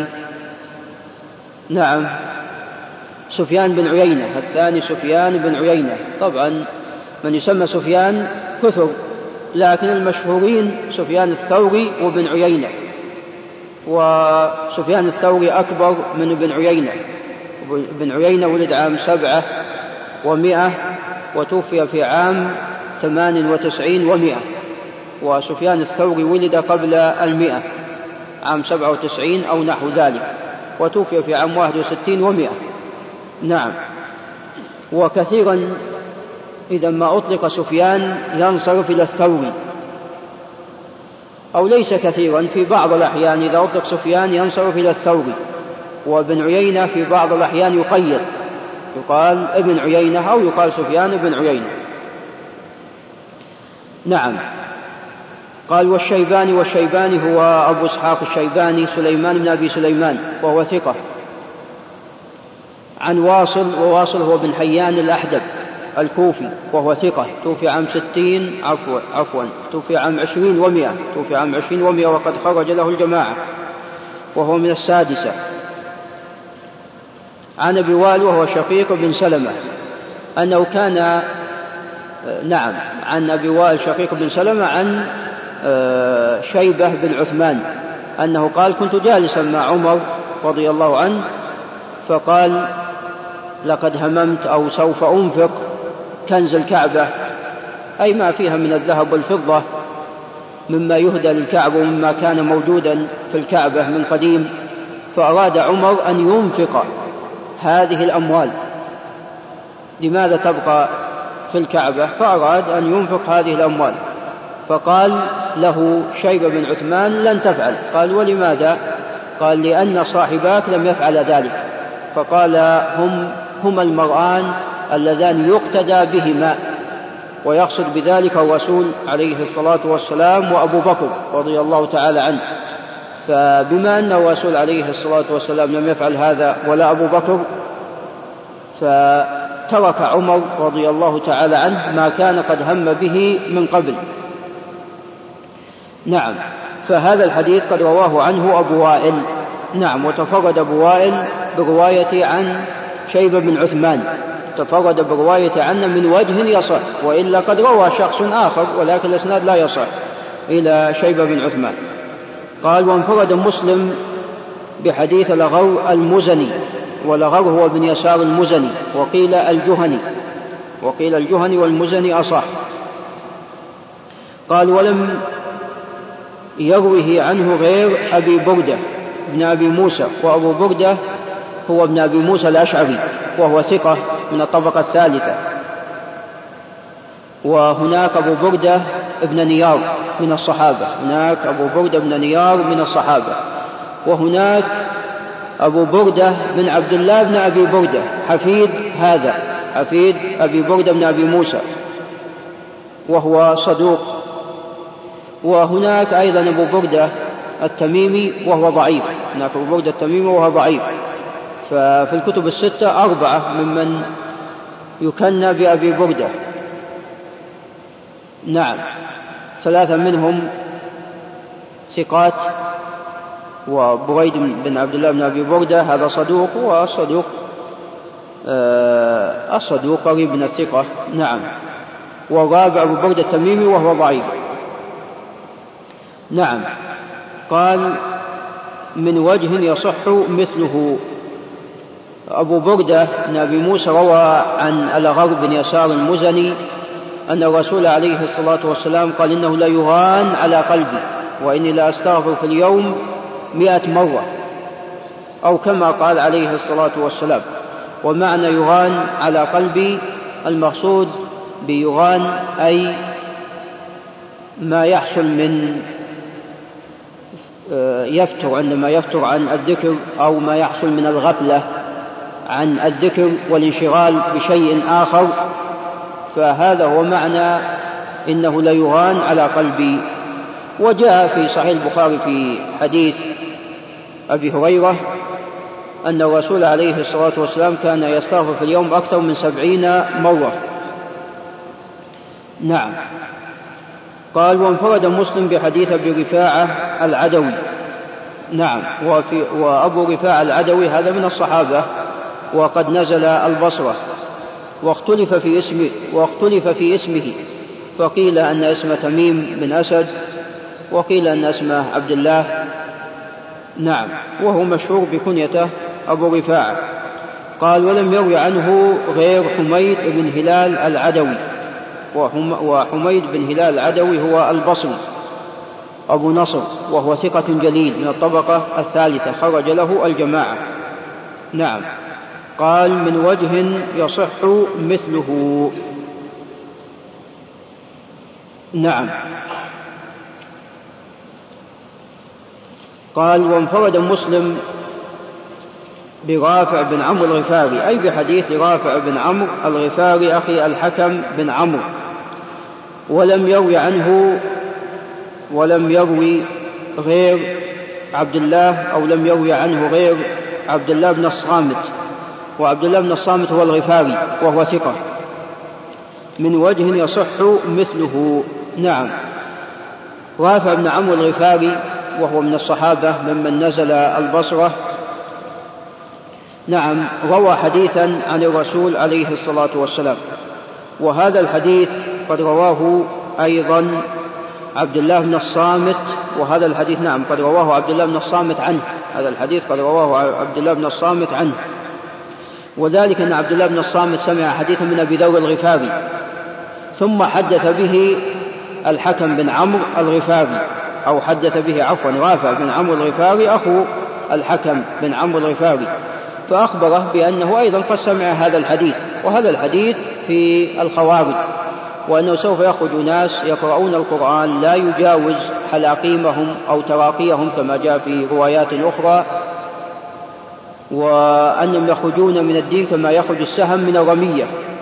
Speaker 1: نعم، سفيان بن عيينة، الثاني سفيان بن عيينة. طبعا من يسمى سفيان كثر، لكن المشهورين سفيان الثوري وبن عيينة، وسفيان الثوري أكبر من بن عيينة. بن عيينة ولد عام سبعة ومئة وتوفي في عام ثمان وتسعين ومئة، وسفيان الثوري ولد قبل المئة عام سبعة وتسعين أو نحو ذلك، وتوفي في عام واحد وستين ومئة. نعم. وكثيرا إذا ما أطلق سفيان ينصرف إلى الثوري، أو ليس كثيرا، في بعض الأحيان إذا أطلق سفيان ينصرف إلى الثوري. وابن عيينة في بعض الأحيان يقيد، يقال ابن عيينة أو يقال سفيان بن عيينة. نعم. قال: والشيباني. والشيباني هو أبو إسحاق الشيباني سليمان بن أبي سليمان، وهو ثقة. عن واصل، وواصل هو بن حيان الأحدب الكوفي، وهو ثقة، توفي عام ستين عفوا عفوا توفي عام عشرين ومئة توفي عام عشرين ومئة وقد خرج له الجماعة، وهو من السادسة. عن أبي وائل وهو شقيق بن سلمة أنه كان نعم عن أبي وائل شقيق بن سلمة عن شيبة بن عثمان أنه قال كنت جالسا مع عمر رضي الله عنه فقال لقد هممت أو سوف أنفق كنز الكعبة، أي ما فيها من الذهب والفضة مما يهدى للكعبة ومما كان موجودا في الكعبة من قديم، فأراد عمر أن ينفق هذه الأموال. لماذا تبقى في الكعبة؟ فأراد أن ينفق هذه الأموال، فقال له شيبة بن عثمان لن تفعل. قال ولماذا؟ قال لأن صاحباك لم يفعل ذلك. فقال هم هما المرآن اللذان يقتدى بهما، ويقصد بذلك الرسول عليه الصلاة والسلام وأبو بكر رضي الله تعالى عنه. فبما أن الرسول عليه الصلاة والسلام لم يفعل هذا ولا أبو بكر، فترك عمر رضي الله تعالى عنه ما كان قد هم به من قبل. نعم. فهذا الحديث قد رواه عنه أبو وائل. نعم. وتفرد أبو وائل برواية عن شيبة بن عثمان، تفرد برواية عنه من وجه يصح، وإلا قد روى شخص آخر ولكن الإسناد لا يصح إلى شيبة بن عثمان. قال وانفرد مسلم بحديث لغر المزني، ولغر هو بن يسار المزني، وقيل الجهني، وقيل الجهني والمزني أصح. قال ولم يروه عنه غير أبي بردة بن أبي موسى، وأبو بردة هو ابن أبي موسى الأشعري وهو ثقة من الطبقة الثالثة. وهناك أبو بردة ابن نيار من الصحابة، هناك أبو بردة ابن نيار من الصحابة، وهناك أبو بردة بن عبد الله بن أبي بردة حفيد هذا، حفيد أبي بردة بن أبي موسى وهو صدوق. وهناك أيضا أبو بردة التميمي وهو ضعيف، هناك أبو بردة التميمي وهو ضعيف. ففي الكتب الستة أربعة ممن يكنى بأبي بردة. نعم. ثلاثة منهم ثقات، وبريد بن عبد الله بن أبي بردة هذا صدوق، والصدوق آه الصدوق قريب من الثقة. نعم. والرابع أبو بردة التميمي وهو ضعيف. نعم. قال من وجه يصح مثله. أبو بردة بن أبي موسى روى عن الأغر بن يسار المزني أن الرسول عليه الصلاة والسلام قال إنه لا يغان على قلبي وإني لا أستغفر في اليوم مئة مرة، أو كما قال عليه الصلاة والسلام. ومعنى يغان على قلبي المقصود بيغان أي ما يحصل من يفتر، عندما يفتر عن الذكر، أو ما يحصل من الغفلة عن الذكر والانشغال بشيء آخر، فهذا هو معنى إنه لا يغان على قلبي. وجاء في صحيح البخاري في حديث أبي هريرة أن الرسول عليه الصلاة والسلام كان يستغفر في اليوم أكثر من سبعين مرة. نعم. قال وانفرد مسلم بحديث أبي رفاعة العدوي. نعم. وفي وأبو رفاعة العدوي هذا من الصحابة وقد نزل البصرة، واختلف في اسمه واختلف في اسمه فقيل أن اسمه تميم بن أسد، وقيل أن اسمه عبد الله. نعم. وهو مشهور بكنيته أبو رفاعة. قال ولم يروي عنه غير حميد بن هلال العدوي، وحميد بن هلال العدوي هو البصري أبو نصر وهو ثقة جليل من الطبقة الثالثة، خرج له الجماعة. نعم. قال من وجه يصح مثله. نعم. قال وانفرد مسلم برافع بن عمرو الغفاري، أي بحديث رافع بن عمرو الغفاري أخي الحكم بن عمرو، ولم يروي عنه ولم يروي غير عبد الله أو لم يروي عنه غير عبد الله بن الصامت، وعبد الله بن الصامت هو الغفاري وهو ثقة. من وجه يصح مثله. نعم. رافع بن عمرو الغفاري وهو من الصحابة ممن نزل البصرة. نعم. روى حديثا عن الرسول عليه الصلاة والسلام، وهذا الحديث قد رواه أيضا عبد الله بن الصامت، وهذا الحديث نعم قد رواه عبد الله بن الصامت عنه، هذا الحديث قد رواه عبد الله بن الصامت عنه، وذلك أن عبد الله بن الصامت سمع حديثا من أبي ذر الغفاري ثم حدث به الحكم بن عمرو الغفاري، أو حدث به عفوا رافع بن عمرو الغفاري أخو الحكم بن عمرو الغفاري، فأخبره بأنه أيضا قد سمع هذا الحديث. وهذا الحديث في الخوارج، وأنه سوف يخرج ناس يقرؤون القرآن لا يجاوز حلاقيمهم أو تراقيهم كما جاء في روايات أخرى، وأنهم يخرجون من الدين كما يخرج السهم من الرمية.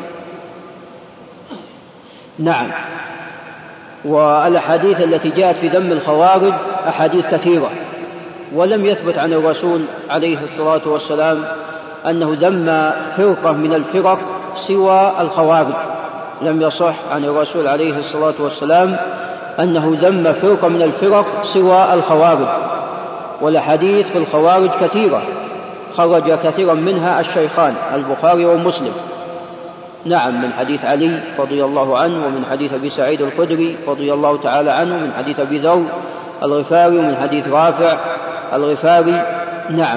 Speaker 1: نعم. والأحاديث التي جاءت في ذم الخوارج أحاديث كثيرة، ولم يثبت عن الرسول عليه الصلاة والسلام أنه ذم فرقة من الفرق سوى الخوارج، لم يصح عن الرسول عليه الصلاة والسلام أنه ذم فرقة من الفرق سوى الخوارج. والأحاديث في الخوارج كثيرة، خرج كثيرا منها الشيخان البخاري ومسلم. نعم، من حديث علي رضي الله عنه، ومن حديث أبي سعيد الخدري رضي الله تعالى عنه، من حديث أبي ذر الغفاري، ومن حديث رافع الغفاري. نعم.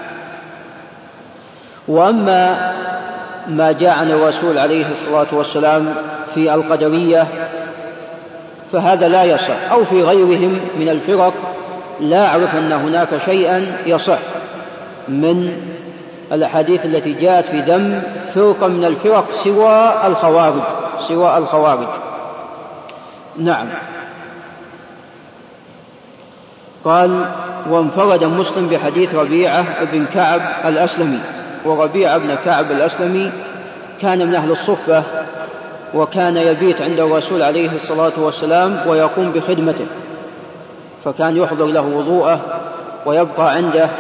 Speaker 1: وأما ما جاء عن الرسول عليه الصلاة والسلام في القدرية فهذا لا يصح، أو في غيرهم من الفرق لا أعرف أن هناك شيئا يصح من الأحاديث التي جاءت في ذم فرقة من الفرق سوى الخوارج سوى الخوارج. نعم. قال: وانفرد مسلم بحديث ربيعة بن كعب الأسلمي. وربيعة بن كعب الأسلمي كان من أهل الصفة، وكان يبيت عند الرسول عليه الصلاة والسلام ويقوم بخدمته، فكان يحضر له وضوءه ويبقى عنده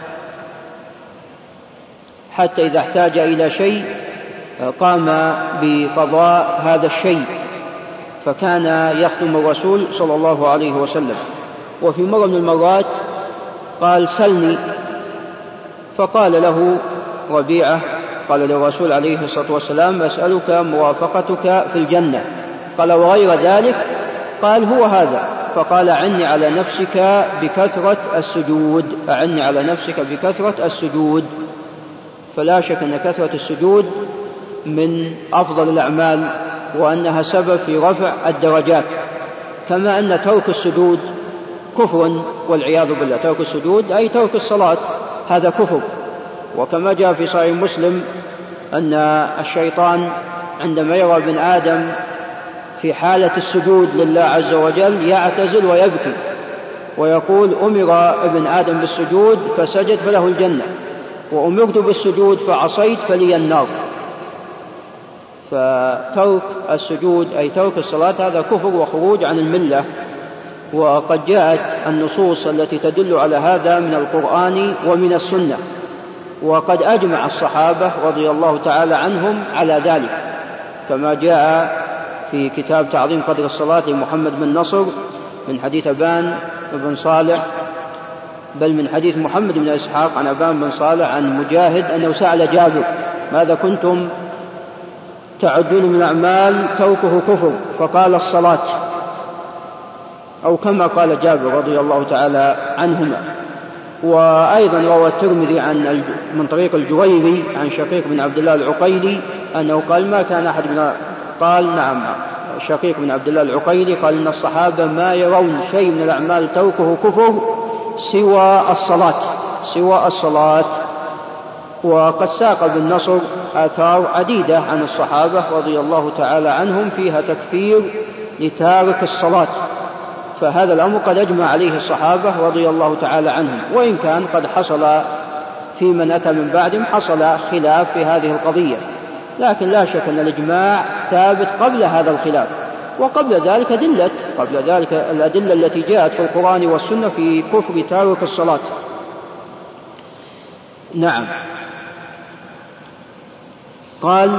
Speaker 1: حتى إذا احتاج إلى شيء قام بقضاء هذا الشيء، فكان يخدم الرسول صلى الله عليه وسلم. وفي مرة من المرات قال: سلني، فقال له ربيعة، قال للرسول عليه الصلاة والسلام: أسألك مرافقتك في الجنة. قال: وغير ذلك؟ قال: هو هذا. فقال: أعني على نفسك بكثرة السجود أعني على نفسك بكثرة السجود. فلا شك أن كثرة السجود من أفضل الأعمال، وأنها سبب في رفع الدرجات، كما أن ترك السجود كفر والعياذ بالله. ترك السجود أي ترك الصلاة، هذا كفر. وكما جاء في صحيح مسلم أن الشيطان عندما يرى ابن آدم في حالة السجود لله عز وجل يعتزل ويبكي ويقول: أمر ابن آدم بالسجود فسجد فله الجنة، وأمرت بالسجود فعصيت فلي النار. فترك السجود أي ترك الصلاة هذا كفر وخروج عن الملة. وقد جاءت النصوص التي تدل على هذا من القرآن ومن السنة، وقد أجمع الصحابة رضي الله تعالى عنهم على ذلك، كما جاء في كتاب تعظيم قدر الصلاة لمحمد بن نصر من حديث أبان بن صالح، بل من حديث محمد بن إسحاق عن أبان بن صالح عن مجاهد أنه سأل جابر: ماذا كنتم تعدون من الأعمال تركه كفر؟ فقال: الصلاة، أو كما قال جابر رضي الله تعالى عنهما. وأيضا روى الترمذي عن من طريق الجويري عن شقيق بن عبد الله العقيلي أنه قال: ما كان أحد من قال نعم شقيق بن عبد الله العقيلي قال: إن الصحابة ما يرون شيء من الأعمال تركه كفر سوى الصلاة سوى الصلاة. وقد ساق بالنصر آثار عديدة عن الصحابة رضي الله تعالى عنهم فيها تكفير لتارك الصلاة، فهذا الأمر قد أجمع عليه الصحابة رضي الله تعالى عنهم، وإن كان قد حصل في من أتى من بعدهم حصل خلاف في هذه القضية، لكن لا شك أن الإجماع ثابت قبل هذا الخلاف. وقبل ذلك أدلة قبل ذلك الأدلة التي جاءت في القرآن والسنة في كفر تارك الصلاة. نعم. قال: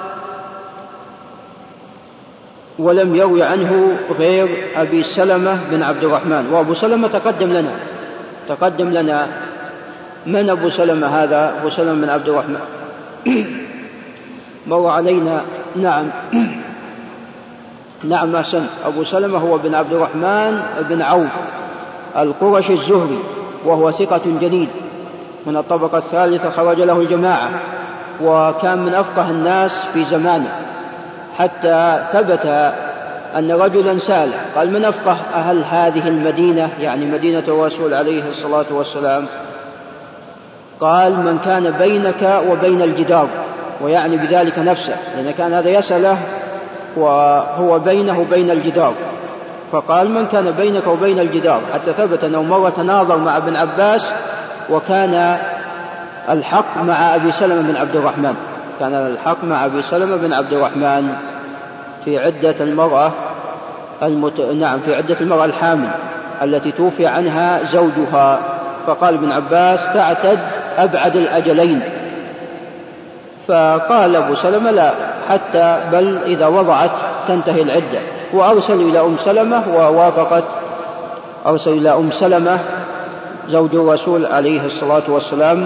Speaker 1: ولم يروي عنه غير أبي سلمة بن عبد الرحمن. وأبو سلمة تقدم لنا تقدم لنا من أبو سلمة هذا؟ أبو سلمة بن عبد الرحمن مر علينا. نعم. نعم أحسنت. أبو سلمة هو بن عبد الرحمن بن عوف القرشي الزهري، وهو ثقة جليل من الطبقة الثالثة، خرج له الجماعة، وكان من أفقه الناس في زمانه، حتى ثبت أن رجلا سأله قال: من أفقه أهل هذه المدينة، يعني مدينة الرسول عليه الصلاة والسلام؟ قال: من كان بينك وبين الجدار، ويعني بذلك نفسه، لأن كان هذا يسأله وهو بينه وبين الجدار، فقال: من كان بينك وبين الجدار، حتى ثبت أنه مرة تناظر مع ابن عباس، وكان الحق مع أبي سلمة بن عبد الرحمن، كان الحق مع أبي سلمة بن عبد الرحمن في عدة المرأة المت... نعم في عدة المرأة الحامل التي توفي عنها زوجها، فقال ابن عباس: تعتد أبعد الأجلين. فقال أبو سلمة: لا، حتى بل إذا وضعت تنتهي العدة. وأرسل إلى أم سلمة ووافقت، أرسل إلى أم سلمة زوج الرسول عليه الصلاة والسلام،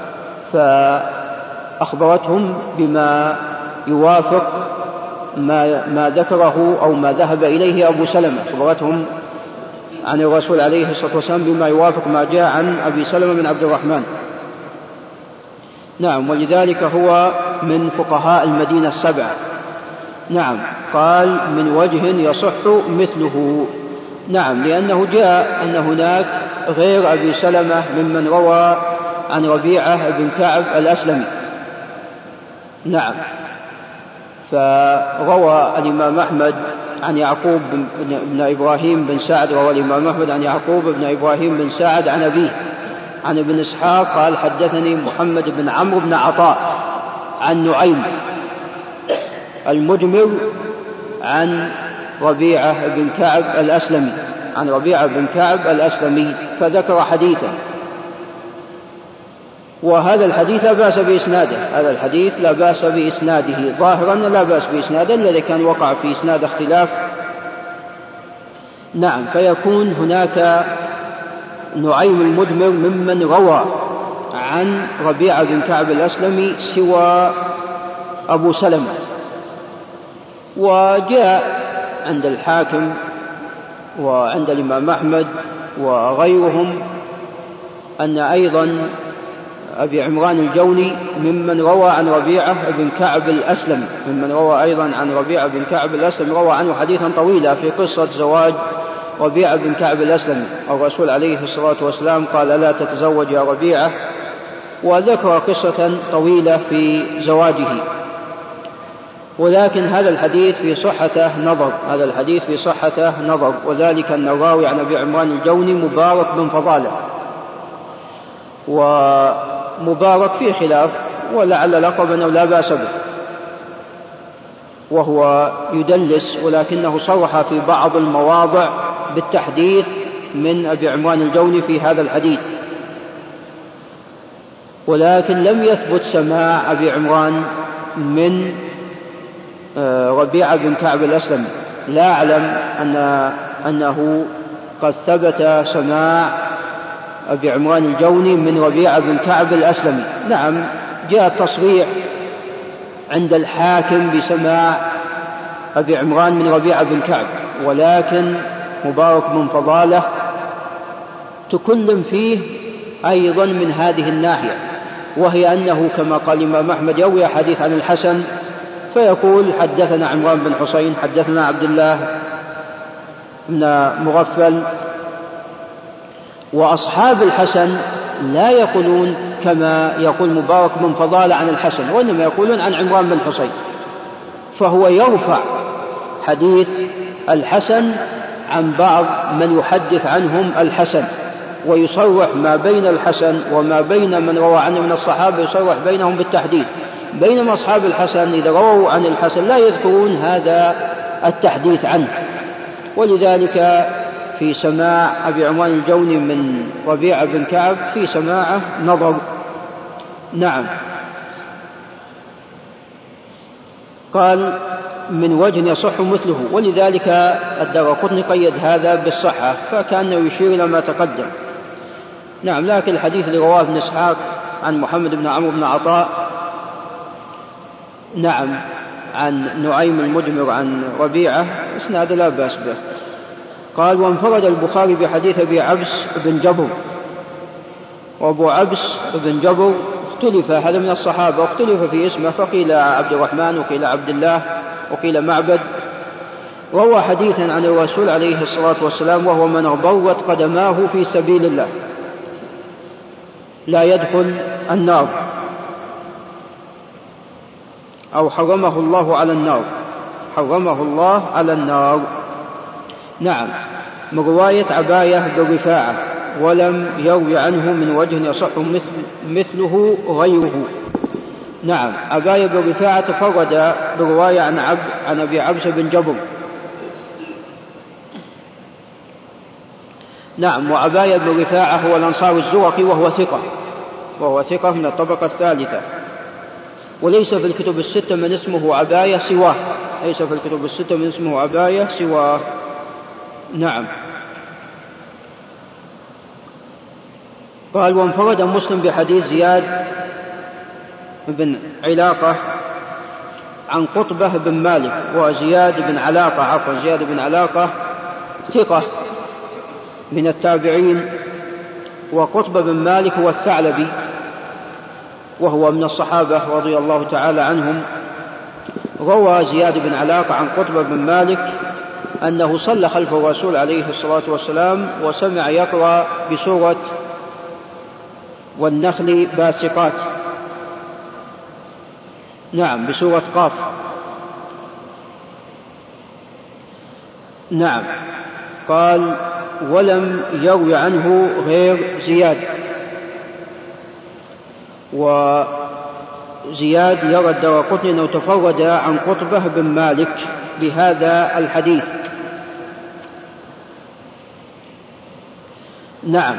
Speaker 1: فأخبرتهم بما يوافق ما, ما ذكره أو ما ذهب إليه أبو سلمة، أخبرتهم عن الرسول عليه الصلاة والسلام بما يوافق ما جاء عن أبي سلمة بن عبد الرحمن. نعم، ولذلك هو من فقهاء المدينة السبعة. نعم، قال: من وجه يصح مثله. نعم، لأنه جاء أن هناك غير أبي سلمة ممن روى عن ربيعة بن كعب الأسلمي. نعم، فروى الإمام أحمد عن يعقوب بن إبراهيم بن سعد، روى الإمام أحمد عن يعقوب بن إبراهيم بن سعد عن أبيه عن ابن إسحاق قال: حدثني محمد بن عمرو بن عطاء عن نعيم المجمر عن ربيعة بن كعب الأسلمي، عن ربيعة بن كعب الأسلمي، فذكر حديثا. وهذا الحديث لا بأس بإسناده، هذا الحديث لا بأس بإسناده، ظاهرا لا بأس بإسناده، الذي كان وقع في إسناد اختلاف. نعم، فيكون هناك نعيم المجمر ممن روى عن ربيعة بن كعب الأسلمي سوى أبو سلمة. وجاء عند الحاكم وعند الإمام أحمد وغيرهم أن أيضا أبي عمران الجوني ممن روى عن ربيعة بن كعب الأسلمي، ممن روى أيضا عن ربيعة بن كعب الأسلمي، روى عنه حديثا طويلا في قصة زواج ربيعة بن كعب الأسلمي. الرسول عليه الصلاة والسلام قال: لا تتزوج يا ربيعة، وذكر قصة طويلة في زواجه. ولكن هذا الحديث في صحته نظر، هذا الحديث في صحته نظر، وذلك أن الراوي عن أبي عمران الجوني مبارك بن فضالة، ومبارك في خلاف، ولعل لقب أنه لا بأس به، وهو يدلس، ولكنه صرح في بعض المواضع بالتحديث من أبي عمران الجوني في هذا الحديث، ولكن لم يثبت سماع أبي عمران من ربيعة بن كعب الأسلمي. لا أعلم أن أنه قد ثبت سماع أبي عمران الجوني من ربيعة بن كعب الأسلمي. نعم، جاء التصريح عند الحاكم بسماع أبي عمران من ربيعة بن كعب، ولكن مبارك بن فضالة تكلم فيه أيضا من هذه الناحية، وهي أنه كما قال الإمام أحمد يروي حديث عن الحسن فيقول: حدثنا عمران بن حسين، حدثنا عبد الله بن مغفل. وأصحاب الحسن لا يقولون كما يقول مبارك بن فضالة عن الحسن، وإنما يقولون عن عمران بن حسين، فهو يرفع حديث الحسن عن بعض من يحدث عنهم الحسن، ويصرح ما بين الحسن وما بين من روى عنه من الصحابة، يصرح بينهم بالتحديث، بينما أصحاب الحسن إذا رووا عن الحسن لا يذكرون هذا التحديث عنه. ولذلك في سماع أبي عمران الجوني من ربيعة بن كعب في سماعه نظر. نعم، قال: من وجه يصح مثله، ولذلك الدارقطني قيد هذا بالصحة، فكأنه يشير إلى ما تقدم. نعم، لكن الحديث اللي رواه ابن إسحاق عن محمد بن عمرو بن عطاء، نعم، عن نعيم المجمر عن ربيعة إسناد لا بأس به. قال وانفرد البخاري بحديث أبي عبس بن جبر. وأبو عبس بن جبر اختلف، هذا من الصحابة، اختلف في اسمه، فقيل عبد الرحمن وقيل عبد الله وقيل معبد. روى حديثا عن الرسول عليه الصلاة والسلام وهو من اغبرت قدماه في سبيل الله لا يدخل النار أو حرمه الله على النار، حرمه الله على النار. نعم، من رواية عباية بالرفاعة، ولم يروي عنه من وجه يصح مثل مثله غيره. نعم، عباية بالرفاعة تفرد برواية عن, عب عن أبي عبس بن جبر. نعم، وعباية بن رفاعة هو الأنصار الزرقي وهو ثقة، وهو ثقة من الطبقة الثالثة، وليس في الكتب الستة من اسمه عباية سواه، ليس في الكتب الستة من اسمه عباية سواه. نعم. قال وانفرد مسلم بحديث زياد بن علاقة عن قطبة بن مالك، وزياد بن علاقة عفوا زياد بن علاقة ثقة من التابعين، وقطبة بن مالك هو الثعلبي وهو من الصحابة رضي الله تعالى عنهم. روى زياد بن علاقة عن قطبة بن مالك أنه صلى خلف الرسول عليه الصلاة والسلام وسمع يقرأ بسورة والنخل باسقات، نعم بسورة قاف. نعم. قال ولم يروي عنه غير زياد، وزياد يرى الدارقطني أنه تفرد عن قطبة بن مالك بهذا الحديث. نعم،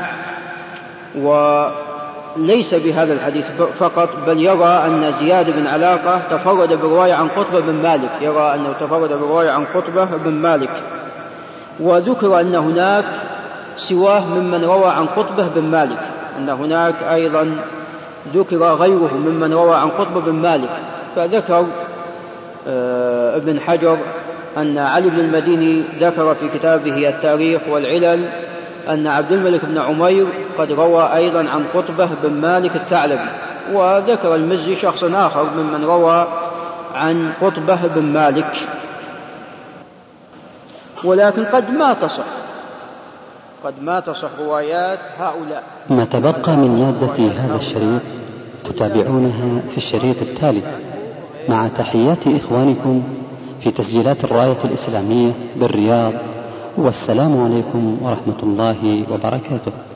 Speaker 1: وليس بهذا الحديث فقط، بل يرى أن زياد بن علاقة تفرد برواية عن قطبة بن مالك، يرى أنه تفرد برواية عن قطبة بن مالك. وذكر أن هناك سواه ممن روى عن قطبة بن مالك، أن هناك أيضا ذكر غيره ممن روى عن قطبة بن مالك. فذكر آه ابن حجر أن علي بن المديني ذكر في كتابه التاريخ والعلل أن عبد الملك بن عمير قد روى أيضا عن قطبة بن مالك الثعلبي. وذكر المزي شخصا آخر ممن روى عن قطبة بن مالك، ولكن قد ما تصح قد ما تصح روايات هؤلاء.
Speaker 4: ما تبقى من مادة هذا الشريط تتابعونها في الشريط التالي، مع تحيات إخوانكم في تسجيلات الراية الإسلامية بالرياض، والسلام عليكم ورحمة الله وبركاته.